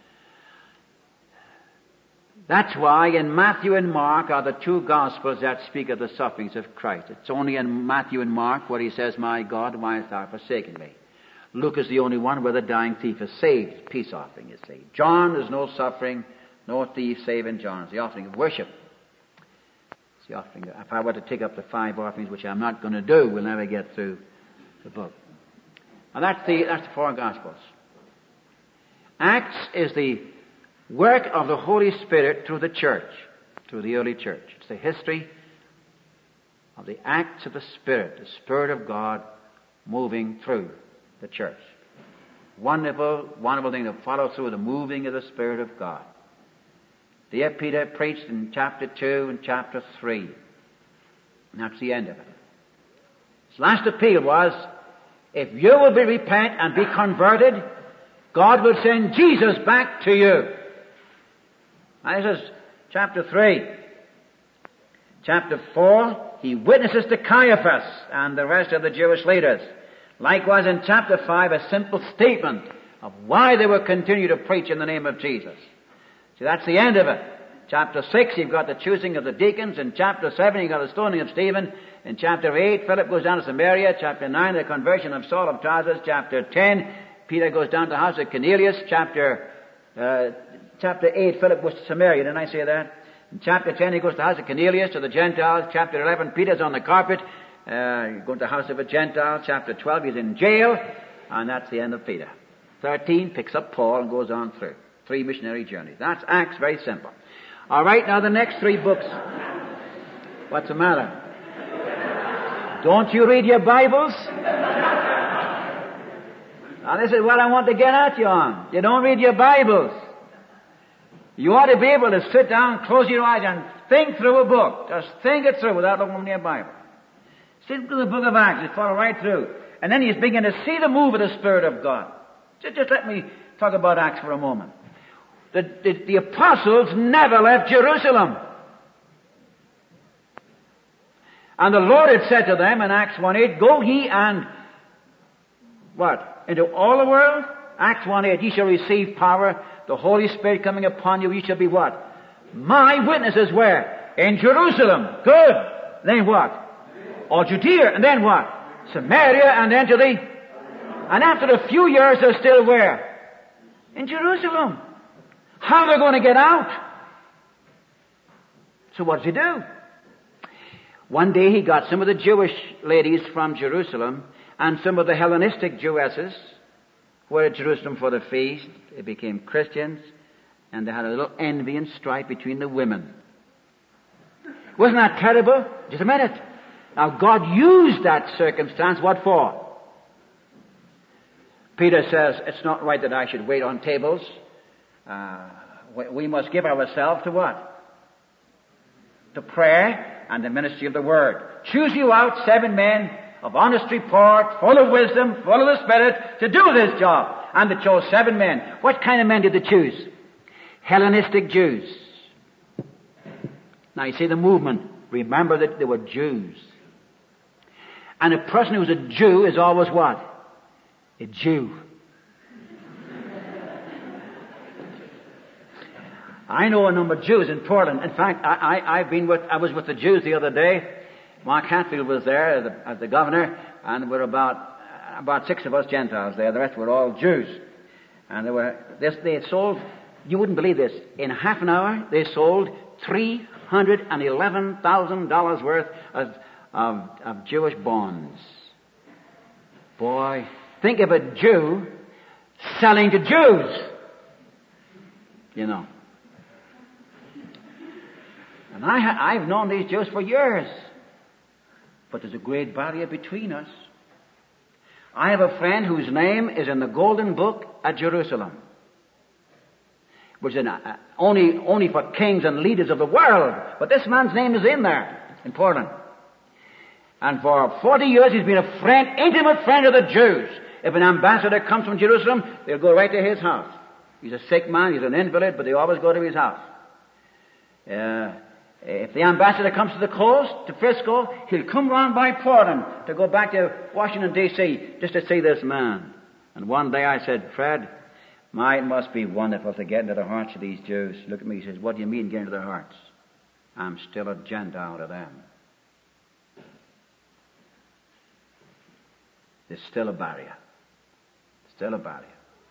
A: That's why in Matthew and Mark are the two Gospels that speak of the sufferings of Christ. It's only in Matthew and Mark where he says, my God, why hast thou forsaken me? Luke is the only one where the dying thief is saved. Peace offering is saved. John, there's no suffering, no thief save in John. It's the offering of worship. It's the offering. If I were to take up the five offerings, which I'm not going to do, we'll never get through the book. Now that's the, that's the four Gospels. Acts is the work of the Holy Spirit through the church, through the early church. It's the history of the acts of the Spirit, the Spirit of God moving through the church. Wonderful, wonderful thing to follow through the moving of the Spirit of God. There Peter preached in chapter two and chapter three. And that's the end of it. His last appeal was, if you will be repent and be converted, God will send Jesus back to you. Now this is chapter three. Chapter four, he witnesses to Caiaphas and the rest of the Jewish leaders. Likewise in chapter five, a simple statement of why they will continue to preach in the name of Jesus. See, that's the end of it. Chapter six, you've got the choosing of the deacons. In chapter seven, you've got the stoning of Stephen. In chapter eight, Philip goes down to Samaria. Chapter nine, the conversion of Saul of Tarsus. Chapter ten, Peter goes down to the house of Cornelius. Chapter, uh, chapter eight, Philip goes to Samaria. Didn't I say that? In chapter ten, he goes to the house of Cornelius, to the Gentiles. Chapter eleven, Peter's on the carpet. Uh, going to the house of a Gentile. Chapter twelve, he's in jail. And that's the end of Peter. thirteen, picks up Paul and goes on through. Three missionary journeys. That's Acts, very simple. All right, now the next three books. What's the matter? Don't you read your Bibles? Now this is what I want to get at you on. You don't read your Bibles. You ought to be able to sit down, close your eyes, and think through a book. Just think it through without looking in your Bible. Sit through the book of Acts, just follow right through. And then you begin to see the move of the Spirit of God. Just, just let me talk about Acts for a moment. The, the, the apostles never left Jerusalem. And the Lord had said to them in Acts one eight, go ye and, what? Into all the world? Acts one eight, ye shall receive power, the Holy Spirit coming upon you, ye shall be what? My witnesses where? In Jerusalem. Good. Then what? All Judea. And then what? Samaria, and then to the... And after a few years, they're still where? In Jerusalem. How are they going to get out? So what does he do? One day he got some of the Jewish ladies from Jerusalem and some of the Hellenistic Jewesses who were at Jerusalem for the feast. They became Christians, and they had a little envy and strife between the women. Wasn't that terrible? Just a minute. Now God used that circumstance, what for? Peter says, it's not right that I should wait on tables. Uh, we must give ourselves to what? To prayer and the ministry of the Word. Choose you out seven men of honest report, full of wisdom, full of the Spirit, to do this job. And they chose seven men. What kind of men did they choose? Hellenistic Jews. Now you see the movement. Remember that they were Jews. And a person who's a Jew is always what? A Jew. I know a number of Jews in Portland. In fact, I, I, I've been with, I was with the Jews the other day. Mark Hatfield was there as the, as the governor, and there were about, about six of us Gentiles there. The rest were all Jews. And they were, this, they had sold, you wouldn't believe this, in half an hour they sold three hundred eleven thousand dollars worth of, of, of Jewish bonds. Boy, think of a Jew selling to Jews. You know. And I ha- I've known these Jews for years. But there's a great barrier between us. I have a friend whose name is in the Golden Book at Jerusalem, which is uh, only, only for kings and leaders of the world. But this man's name is in there, in Portland. And for forty years he's been a friend, intimate friend of the Jews. If an ambassador comes from Jerusalem, they'll go right to his house. He's a sick man, he's an invalid, but they always go to his house. Uh, if the ambassador comes to the coast, to Frisco, he'll come round by Portland to go back to Washington, D C, just to see this man. And one day I said, Fred, my, it must be wonderful to get into the hearts of these Jews. Look at me, he says, what do you mean get into their hearts? I'm still a Gentile to them. There's still a barrier. Still a barrier.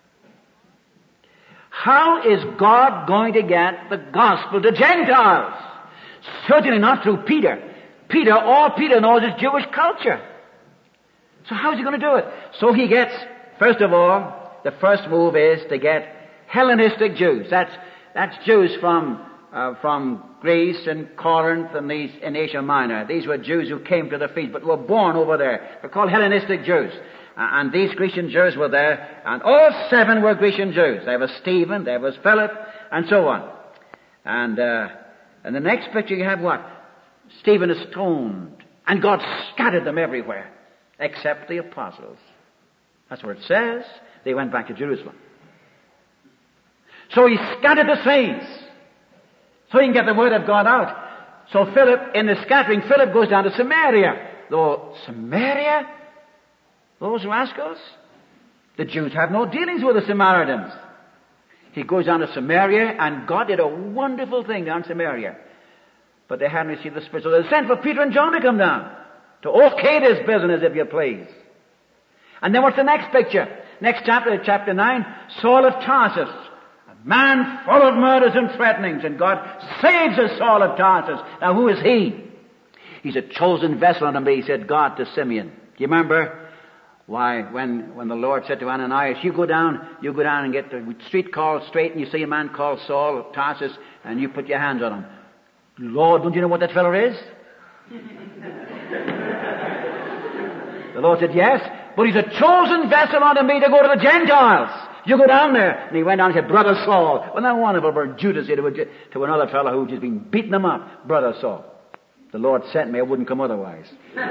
A: How is God going to get the gospel to Gentiles? Certainly not through Peter. Peter, all Peter knows is Jewish culture. So how is he going to do it? So he gets, first of all, the first move is to get Hellenistic Jews. That's, that's Jews from, uh, from Greece and Corinth and these, in Asia Minor. These were Jews who came to the feast, but were born over there. They're called Hellenistic Jews. And these Grecian Jews were there, and all seven were Grecian Jews. There was Stephen, there was Philip, and so on. And, uh, and the next picture you have what? Stephen is stoned, and God scattered them everywhere, except the apostles. That's what it says. They went back to Jerusalem. So he scattered the saints, so he can get the word of God out. So Philip, in the scattering, Philip goes down to Samaria. Though Samaria? Those rascals? The Jews have no dealings with the Samaritans. He goes down to Samaria, and God did a wonderful thing down in Samaria. But they hadn't received the Spirit. So they sent for Peter and John to come down, to okay this business, if you please. And then what's the next picture? Next chapter, chapter nine, Saul of Tarsus, a man full of murders and threatenings, and God saves us, Saul of Tarsus. Now who is he? He's a chosen vessel unto me, said God to Simeon. Do you remember? Why, when, when the Lord said to Ananias, you go down, you go down and get the street called straight, and you see a man called Saul of Tarsus, and you put your hands on him. Lord, don't you know what that fellow is? The Lord said, yes, but he's a chosen vessel unto me to go to the Gentiles. You go down there. And he went down and said, Brother Saul. Wasn't that wonderful for Judas to, to another fellow who'd just been beating him up? Brother Saul. The Lord sent me, I wouldn't come otherwise.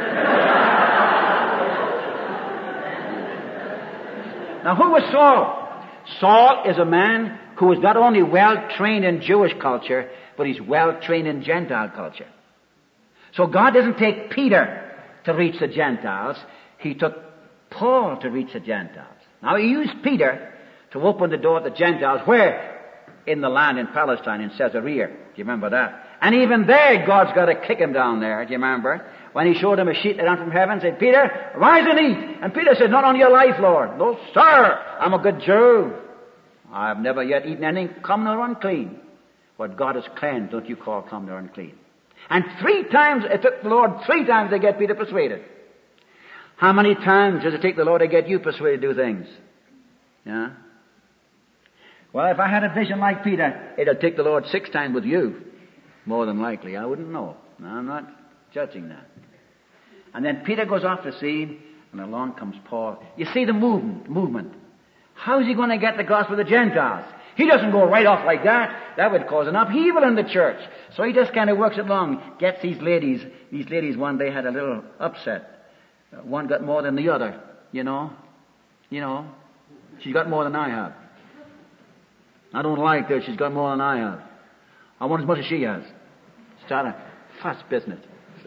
A: Now, who was Saul? Saul is a man who was not only well trained in Jewish culture, but he's well trained in Gentile culture. So God doesn't take Peter to reach the Gentiles. He took Paul to reach the Gentiles. Now, he used Peter to open the door to the Gentiles. Where? In the land in Palestine, in Caesarea. Do you remember that? And even there, God's got to kick him down there. Do you remember? When he showed him a sheet down from heaven, said, Peter, rise and eat. And Peter said, not on your life, Lord. No, sir. I'm a good Jew. I've never yet eaten anything common or unclean. What God has cleansed, don't you call common or unclean. And three times, it took the Lord three times to get Peter persuaded. How many times does it take the Lord to get you persuaded to do things? Yeah? Well, if I had a vision like Peter, it'll take the Lord six times with you. More than likely. I wouldn't know. No, I'm not judging that. And then Peter goes off to sea, and along comes Paul. You see the movement, movement. How is he going to get the gospel to the Gentiles? He doesn't go right off like that. That would cause an upheaval in the church. So he just kind of works it along. Gets these ladies. These ladies one day had a little upset. Uh, one got more than the other. You know? You know? She's got more than I have. I don't like her. She's got more than I have. I want as much as she has. Start a fuss business.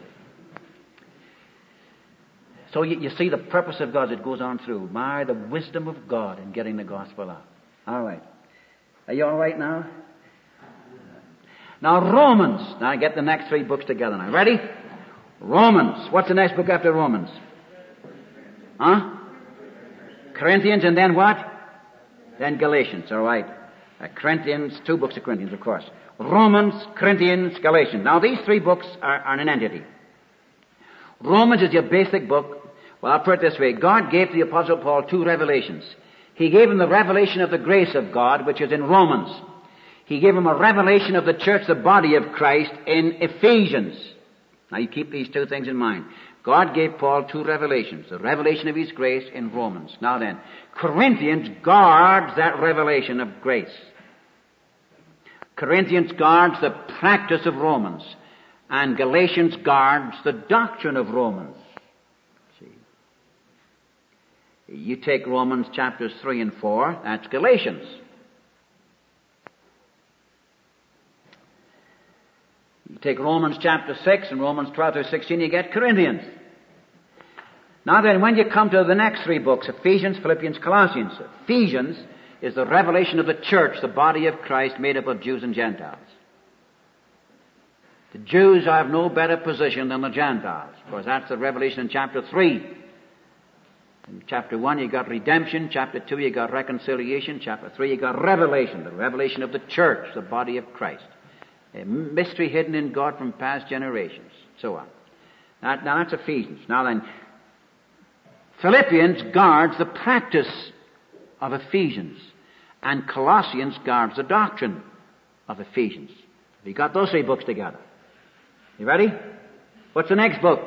A: So you, you see the purpose of God, it goes on through. My, the wisdom of God in getting the gospel out. All right. Are you all right now? Now Romans. Now get the next three books together now. Ready? Romans. What's the next book after Romans? Huh? Corinthians, and then what? Then Galatians, all right. Uh, Corinthians, two books of Corinthians, of course. Romans, Corinthians, Galatians. Now these three books are, are an entity. Romans is your basic book. Well, I'll put it this way. God gave to the Apostle Paul two revelations. He gave him the revelation of the grace of God, which is in Romans. He gave him a revelation of the church, the body of Christ, in Ephesians. Now you keep these two things in mind. God gave Paul two revelations. The revelation of His grace in Romans. Now then, Corinthians guards that revelation of grace. Corinthians guards the practice of Romans. And Galatians guards the doctrine of Romans. See? You take Romans chapters three and four, that's Galatians. You take Romans chapter six and Romans twelve through sixteen, you get Corinthians. Now then, when you come to the next three books, Ephesians, Philippians, Colossians, Ephesians is the revelation of the church, the body of Christ made up of Jews and Gentiles. The Jews have no better position than the Gentiles, because that's the revelation in chapter three. In chapter one you got redemption, chapter two you got reconciliation, chapter three you got revelation, the revelation of the church, the body of Christ. A mystery hidden in God from past generations, so on. Now, now that's Ephesians. Now then, Philippians guards the practice of Ephesians, and Colossians guards the doctrine of Ephesians. You got those three books together. You ready? What's the next book?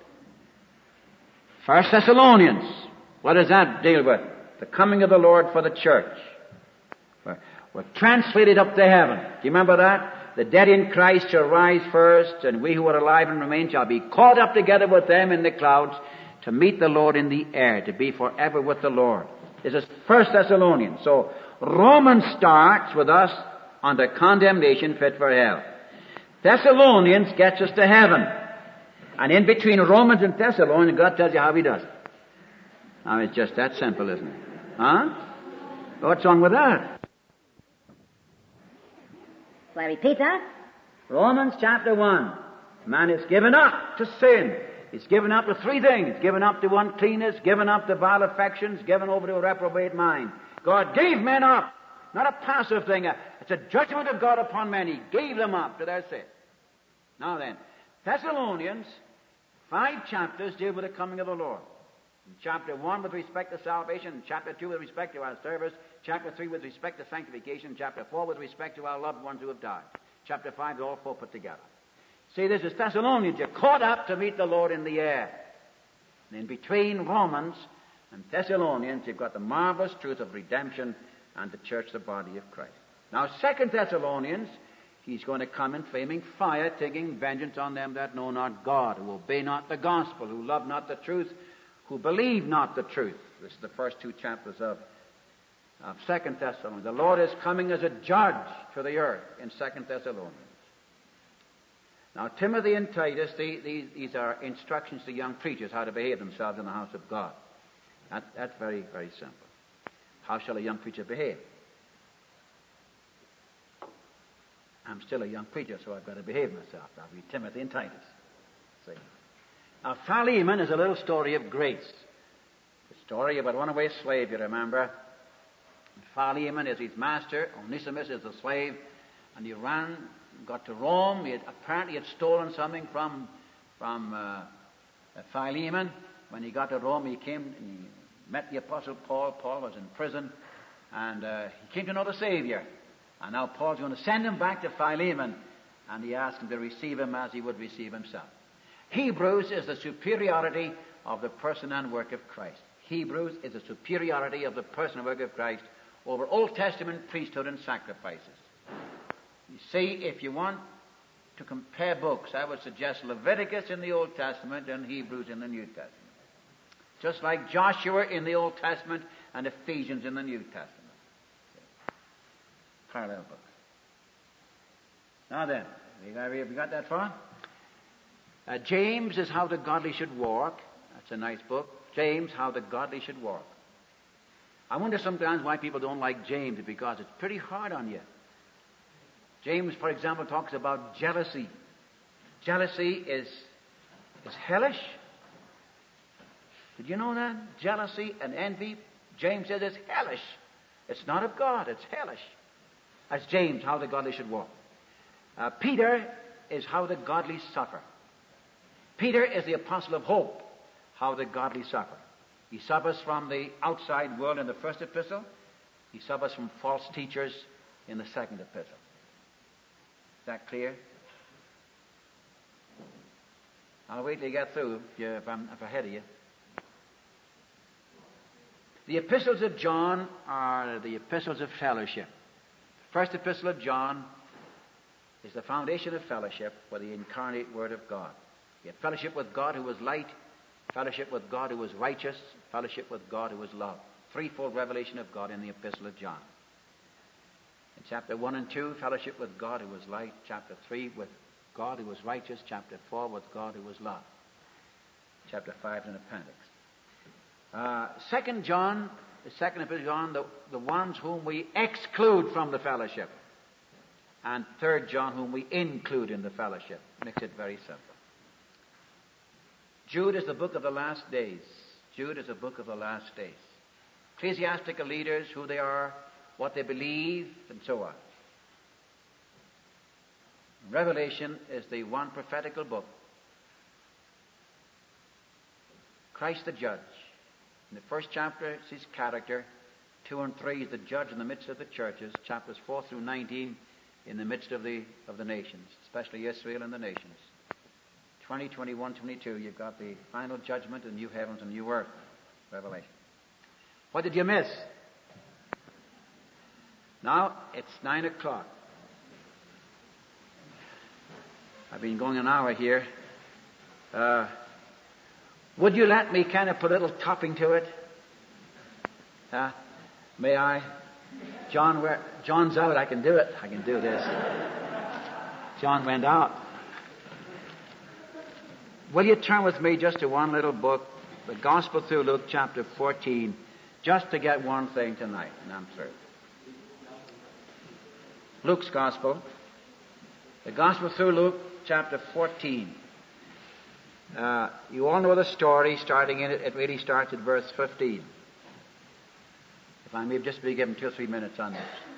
A: First Thessalonians. What does that deal with? The coming of the Lord for the church. We're, we're translated up to heaven. Do you remember that? The dead in Christ shall rise first, and we who are alive and remain shall be caught up together with them in the clouds to meet the Lord in the air, to be forever with the Lord. This is First Thessalonians. So Romans starts with us under condemnation fit for hell. Thessalonians gets us to heaven. And in between Romans and Thessalonians, God tells you how He does it. Now it's just that simple, isn't it? Huh? What's wrong with that?
B: Well, repeat that.
A: Romans chapter one. Man is given up to sin. He's given up to three things. Given up to uncleanness, given up to vile affections, given over to a reprobate mind. God gave men up. Not a passive thing. It's a judgment of God upon men. He gave them up to their sin. Now then, Thessalonians, five chapters deal with the coming of the Lord. In chapter one with respect to salvation, chapter two with respect to our service, chapter three with respect to sanctification, chapter four with respect to our loved ones who have died. Chapter five, they're all four put together. See, this is Thessalonians. You're caught up to meet the Lord in the air. And in between Romans and Thessalonians, you've got the marvelous truth of redemption and the church, the body of Christ. Now, Second Thessalonians, he's going to come in flaming fire, taking vengeance on them that know not God, who obey not the gospel, who love not the truth, who believe not the truth. This is the first two chapters of, of Second Thessalonians. The Lord is coming as a judge to the earth in Second Thessalonians. Now, Timothy and Titus, they, these, these are instructions to young preachers how to behave themselves in the house of God. That, that's very, very simple. How shall a young preacher behave? I'm still a young preacher, so I've got to behave myself. I'll read Timothy and Titus. See? Now, Philemon is a little story of grace. The story of a runaway slave, you remember. Philemon is his master. Onesimus is the slave. And he ran, got to Rome. He had, apparently had stolen something from, from uh, Philemon. When he got to Rome, he came and he met the Apostle Paul. Paul was in prison. And uh, he came to know the Savior. And now Paul's going to send him back to Philemon. And he asked him to receive him as he would receive himself. Hebrews is the superiority of the person and work of Christ. Hebrews is the superiority of the person and work of Christ over Old Testament priesthood and sacrifices. You see, if you want to compare books, I would suggest Leviticus in the Old Testament and Hebrews in the New Testament. Just like Joshua in the Old Testament and Ephesians in the New Testament. Parallel books. Now then, have you got that far? Uh, James is How the Godly Should Walk. That's a nice book. James, How the Godly Should Walk. I wonder sometimes why people don't like James, because it's pretty hard on you. James, for example, talks about jealousy. Jealousy is, is hellish. Did you know that? Jealousy and envy, James says it's hellish. It's not of God, it's hellish. That's James, how the godly should walk. Uh, Peter is how the godly suffer. Peter is the apostle of hope, how the godly suffer. He suffers from the outside world in the first epistle. He suffers from false teachers in the second epistle. Is that clear? I'll wait till you get through if, you, if I'm if ahead of you. The epistles of John are the epistles of fellowship. The first epistle of John is the foundation of fellowship for the incarnate Word of God. You have fellowship with God who was light, fellowship with God who was righteous, fellowship with God who was love. Threefold revelation of God in the epistle of John. In chapter one and two, fellowship with God who was light. Chapter three, with God who was righteous. Chapter four, with God who was love. Chapter five, an appendix. Uh, second John, the second epistle of John, the, the ones whom we exclude from the fellowship. And third John, whom we include in the fellowship. Makes it very simple. Jude is the book of the last days. Jude is a book of the last days. Ecclesiastical leaders, who they are, what they believe, and so on. Revelation is the one prophetical book. Christ the judge. In the first chapter, it's his character. Two and three is the judge in the midst of the churches. Chapters four through nineteen in the midst of the of the nations, especially Israel and the nations. twenty, twenty-one, twenty-two, you've got the final judgment and new heavens and new earth. Revelation. What did you miss? Now, it's nine o'clock. I've been going an hour here. Uh, would you let me kind of put a little topping to it? Uh, may I? John, where, John's out. I can do it. I can do this. John went out. Will you turn with me just to one little book, the Gospel through Luke chapter fourteen, just to get one thing tonight, and I'm through. Luke's Gospel, the Gospel through Luke chapter fourteen. Uh, you all know the story. Starting in it, it really starts at verse fifteen. If I may just be given two or three minutes on this.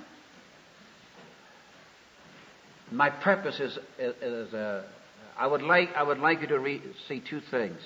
A: My purpose is, is, is uh, I would like I would like you to re- see two things.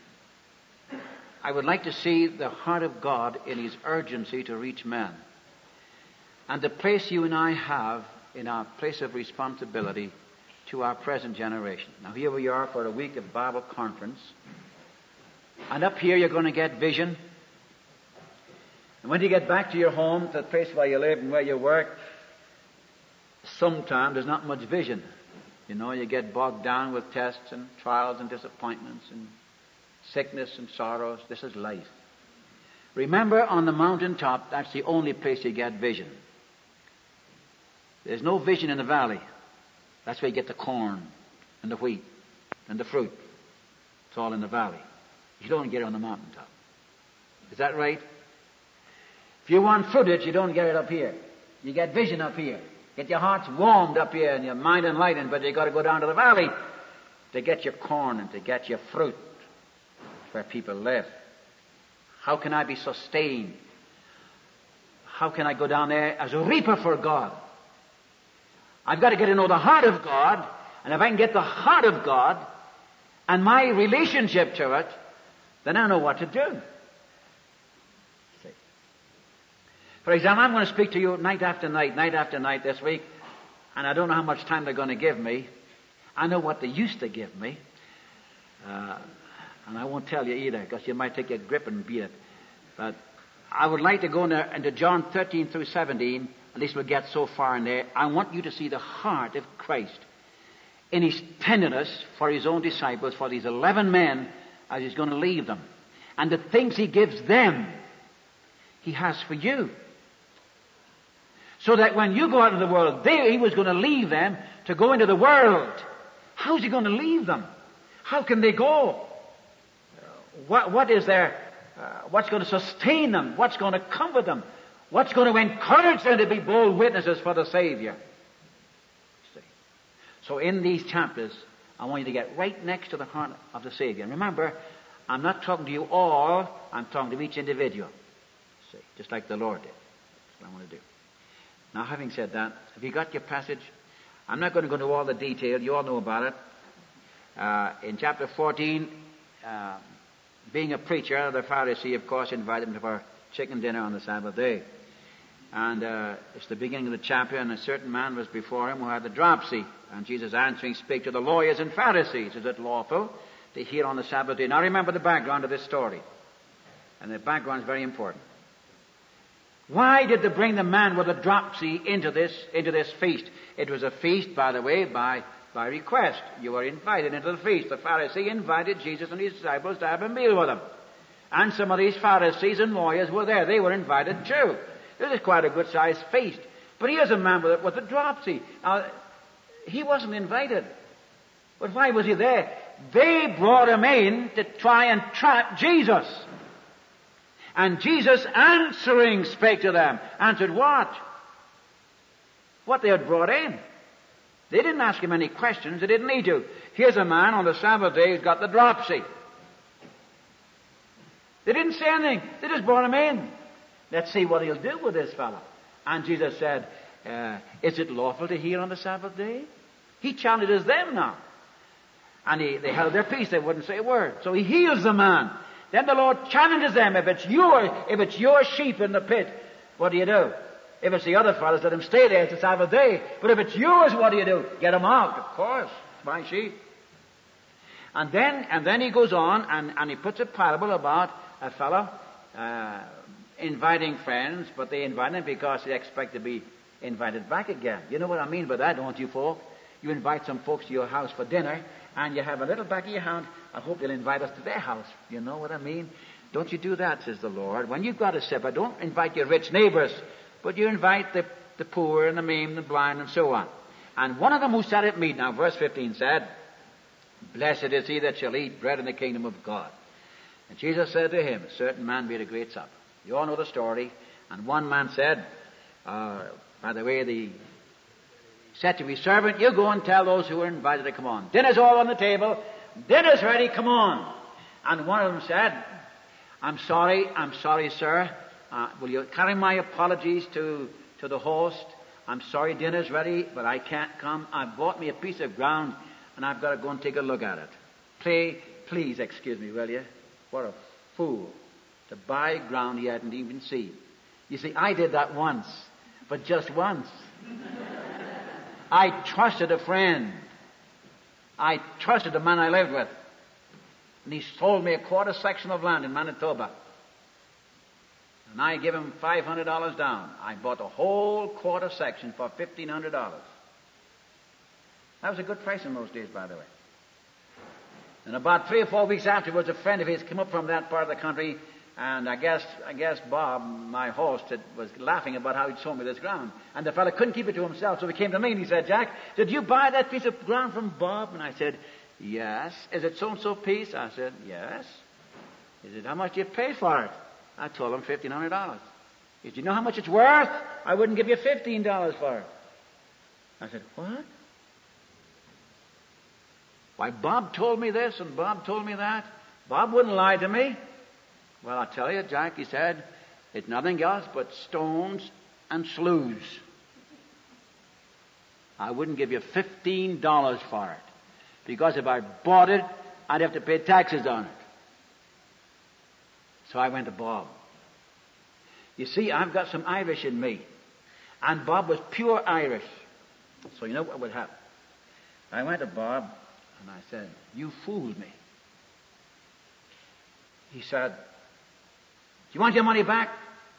A: I would like to see the heart of God in His urgency to reach men, and the place you and I have in our place of responsibility to our present generation. Now here we are for a week of Bible conference, and up here you're going to get vision. And when you get back to your home, to the place where you live and where you work, sometimes there's not much vision. You know, you get bogged down with tests and trials and disappointments and sickness and sorrows. This is life. Remember, on the mountaintop, that's the only place you get vision. There's no vision in the valley. That's where you get the corn and the wheat and the fruit. It's all in the valley. You don't get it on the mountaintop. Is that right? If you want fruitage, you don't get it up here. You get vision up here. Get your hearts warmed up here and your mind enlightened, but you got to go down to the valley to get your corn and to get your fruit. Where people live. How can I be sustained? How can I go down there as a reaper for God? I've got to get to know the heart of God, and if I can get the heart of God and my relationship to it, then I know what to do. See. For example, I'm going to speak to you night after night, night after night this week, and I don't know how much time they're going to give me. I know what they used to give me. Uh, And I won't tell you either, because you might take a grip and beat it. But I would like to go into, into John thirteen through seventeen. At least we'll get so far in there. I want you to see the heart of Christ in His tenderness for His own disciples, for these eleven men, as He's going to leave them. And the things He gives them, He has for you. So that when you go out into the world, there He was going to leave them to go into the world. How's He going to leave them? How can they go? What, what is there, uh, what's going to sustain them? What's going to comfort them? What's going to encourage them to be bold witnesses for the Savior? So in these chapters, I want you to get right next to the heart of the Savior. And remember, I'm not talking to you all, I'm talking to each individual. See, just like the Lord did. That's what I want to do. Now, having said that, have you got your passage? I'm not going to go into all the detail. You all know about it. Uh, in chapter fourteen, uh, being a preacher, the Pharisee, of course, invited him to our chicken dinner on the Sabbath day. And uh, it's the beginning of the chapter, and a certain man was before him who had the dropsy. And Jesus answering spake to the lawyers and Pharisees, is it lawful to heal on the Sabbath day? Now remember the background of this story. And the background is very important. Why did they bring the man with the dropsy into this, into this feast? It was a feast, by the way, by, by request. You were invited into the feast. The Pharisee invited Jesus and his disciples to have a meal with him. And some of these Pharisees and lawyers were there. They were invited too. This is quite a good-sized feast. But here's a man with a, with a dropsy. Now, he wasn't invited. But why was he there? They brought him in to try and trap Jesus. And Jesus answering spake to them. Answered what? What they had brought in. They didn't ask him any questions. They didn't need to. Here's a man on the Sabbath day who's got the dropsy. They didn't say anything. They just brought him in. Let's see what he'll do with this fellow. And Jesus said, uh, is it lawful to heal on the Sabbath day? He challenges them now. And he, they held their peace. They wouldn't say a word. So he heals the man. Then the Lord challenges them. If it's your, if it's your sheep in the pit, what do you do? If it's the other fellows, let him stay there. It's the Sabbath day. But if it's yours, what do you do? Get him out. Of course. It's my sheep. And then, and then he goes on and, and he puts a parable about a fellow, uh, inviting friends, but they invite him because they expect to be invited back again. You know what I mean by that, don't you folk? You invite some folks to your house for dinner, and you have a little back of your hand, I hope they'll invite us to their house. You know what I mean? Don't you do that, says the Lord. When you've got a supper, don't invite your rich neighbors, but you invite the, the poor and the maimed and the blind and so on. And one of them who sat at meat, now verse fifteen said, blessed is he that shall eat bread in the kingdom of God. And Jesus said to him, a certain man made a great supper. You all know the story. And one man said, uh, by the way, the said to his servant, you go and tell those who are invited to come on. Dinner's all on the table. Dinner's ready, come on. And one of them said, I'm sorry, I'm sorry, sir. Uh, will you carry my apologies to, to the host? I'm sorry, dinner's ready, but I can't come. I bought me a piece of ground, and I've got to go and take a look at it. Play, please excuse me, will you? What a fool. To buy ground he hadn't even seen. You see, I did that once, but just once. I trusted a friend. I trusted the man I lived with. And he sold me a quarter section of land in Manitoba. And I gave him five hundred dollars down. I bought the whole quarter section for fifteen hundred dollars. That was a good price in those days, by the way. And about three or four weeks afterwards, a friend of his came up from that part of the country, and I guess I guess Bob, my host, had, was laughing about how he'd sold me this ground. And the fellow couldn't keep it to himself, so he came to me and he said, Jack, did you buy that piece of ground from Bob? And I said, yes. Is it so-and-so piece? I said, yes. He said, how much do you pay for it? I told him fifteen hundred dollars. He said, do you know how much it's worth? I wouldn't give you fifteen dollars for it. I said, what? Why, Bob told me this and Bob told me that. Bob wouldn't lie to me. Well, I tell you, Jack, he said, it's nothing else but stones and sloughs. I wouldn't give you fifteen dollars for it. Because if I bought it, I'd have to pay taxes on it. So I went to Bob. You see, I've got some Irish in me. And Bob was pure Irish. So you know what would happen? I went to Bob and I said, you fooled me. He said, do you want your money back?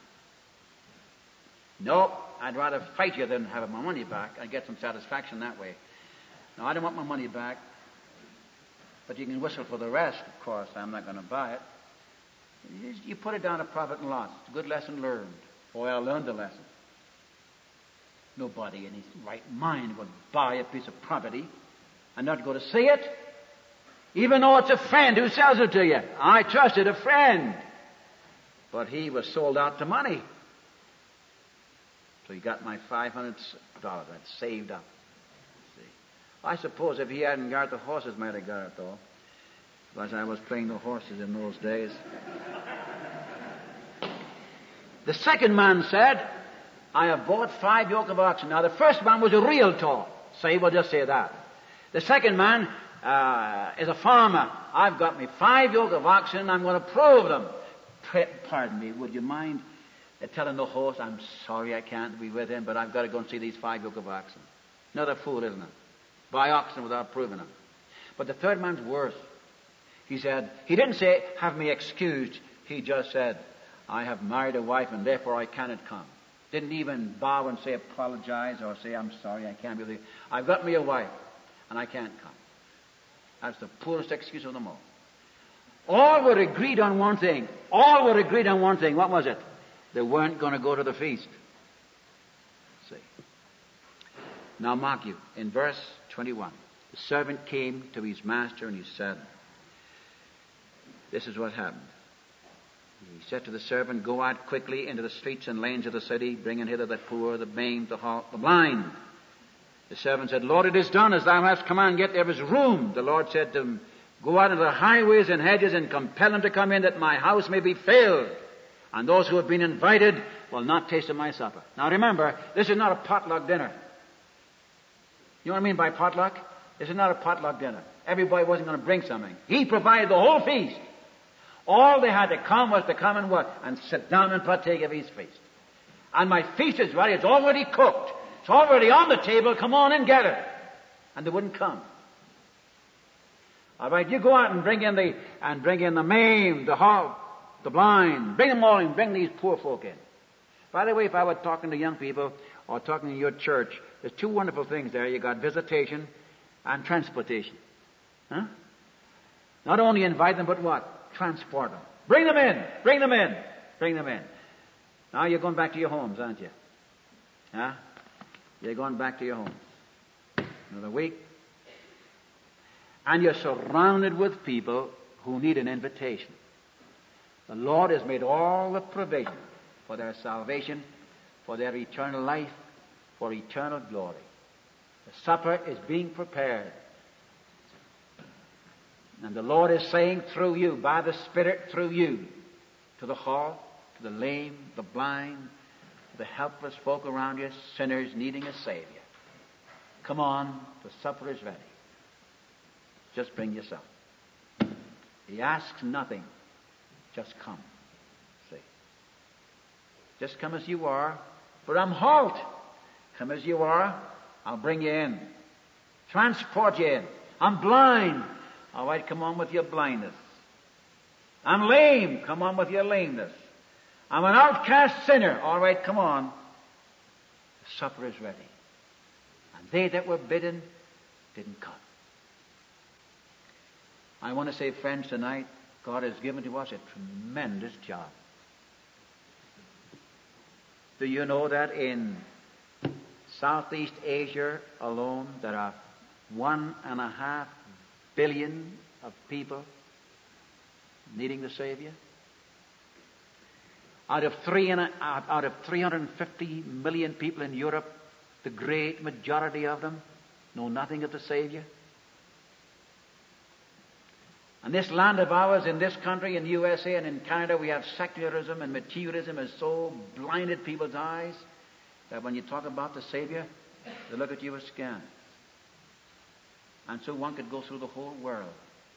A: No, I'd rather fight you than have my money back. I'd get some satisfaction that way. No, I don't want my money back. But you can whistle for the rest, of course. I'm not going to buy it. You, you put it down to profit and loss. It's a good lesson learned. Boy, I learned the lesson. Nobody in his right mind would buy a piece of property and not go to see it, even though it's a friend who sells it to you. I trusted a friend, but he was sold out to money. So he got my five hundred dollars. I'd saved up. See, I suppose if he hadn't got it, the horses might have got it, though. Because I was playing the horses in those days. The second man said, I have bought five yoke of oxen. Now, the first man was a realtor. Say, we'll just say that. The second man uh, is a farmer. I've got me five yoke of oxen. I'm going to prove them. Pray, pardon me, would you mind uh, telling the horse, I'm sorry I can't be with him, but I've got to go and see these five yoke of oxen. Another fool, isn't it? Buy oxen without proving them. But the third man's worse. He said, he didn't say, have me excused. He just said, I have married a wife and therefore I cannot come. Didn't even bow and say apologize or say, I'm sorry, I can't be with you. I've got me a wife and I can't come. That's the poorest excuse of them all. All were agreed on one thing. All were agreed on one thing. What was it? They weren't going to go to the feast. See. Now mark you, in verse twenty-one, the servant came to his master and he said, this is what happened. He said to the servant, go out quickly into the streets and lanes of the city, bringing hither the poor, the maimed, the halt, the blind. The servant said, Lord, it is done as thou hast commanded, yet there is room. The Lord said to him, go out into the highways and hedges and compel them to come in, that my house may be filled. And those who have been invited will not taste of my supper. Now remember, this is not a potluck dinner. You know what I mean by potluck? This is not a potluck dinner. Everybody wasn't going to bring something. He provided the whole feast. All they had to come was to come and what? And sit down and partake of his feast. And my feast is ready. It's already cooked. It's already on the table. Come on and get it. And they wouldn't come. All right, you go out and bring in the and bring in the maimed, the halt, the blind. Bring them all in. Bring these poor folk in. By the way, if I were talking to young people or talking to your church, there's two wonderful things there. You got visitation and transportation. Huh? Not only invite them, but what? Transport them. Bring them in. Bring them in. Bring them in. Now you're going back to your homes, aren't you? Huh? You're going back to your homes. Another week. And you're surrounded with people who need an invitation. The Lord has made all the provision for their salvation, for their eternal life, for eternal glory. The supper is being prepared. And the Lord is saying through you, by the Spirit through you, to the halt, to the lame, the blind, to the helpless folk around you, sinners needing a Savior. Come on, the supper is ready. Just bring yourself. He asks nothing. Just come. See. Just come as you are. But I'm halt. Come as you are. I'll bring you in. Transport you in. I'm blind. All right, come on with your blindness. I'm lame. Come on with your lameness. I'm an outcast sinner. All right, come on. The supper is ready. And they that were bidden didn't come. I want to say, friends, tonight, God has given to us a tremendous job. Do you know that in Southeast Asia alone, there are one and a half billion of people needing the Savior? Out of three and a, out of three hundred fifty million people in Europe, the great majority of them know nothing of the Savior. And this land of ours, in this country, in the U S A and in Canada, we have secularism and materialism has so blinded people's eyes that when you talk about the Savior, they look at you askance. And so one could go through the whole world.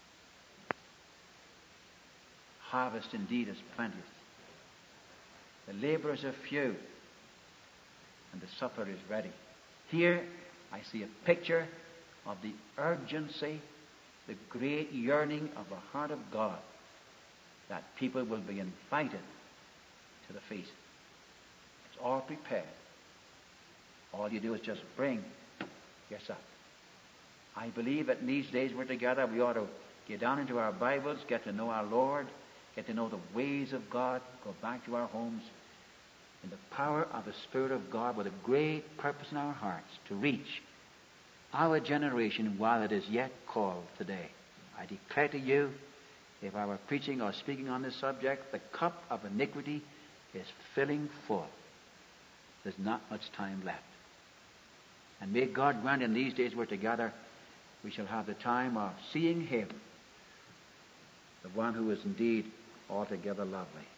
A: Harvest indeed is plenteous. The laborers are few. And the supper is ready. Here I see a picture of the urgency, the great yearning of the heart of God, that people will be invited to the feast. It's all prepared. All you do is just bring yourself. I believe that in these days we're together, we ought to get down into our Bibles, get to know our Lord, get to know the ways of God, go back to our homes in the power of the Spirit of God with a great purpose in our hearts to reach our generation while it is yet called today. I declare to you, if I were preaching or speaking on this subject, the cup of iniquity is filling full. There's not much time left. And may God grant in these days we're together we shall have the time of seeing him, the one who is indeed altogether lovely.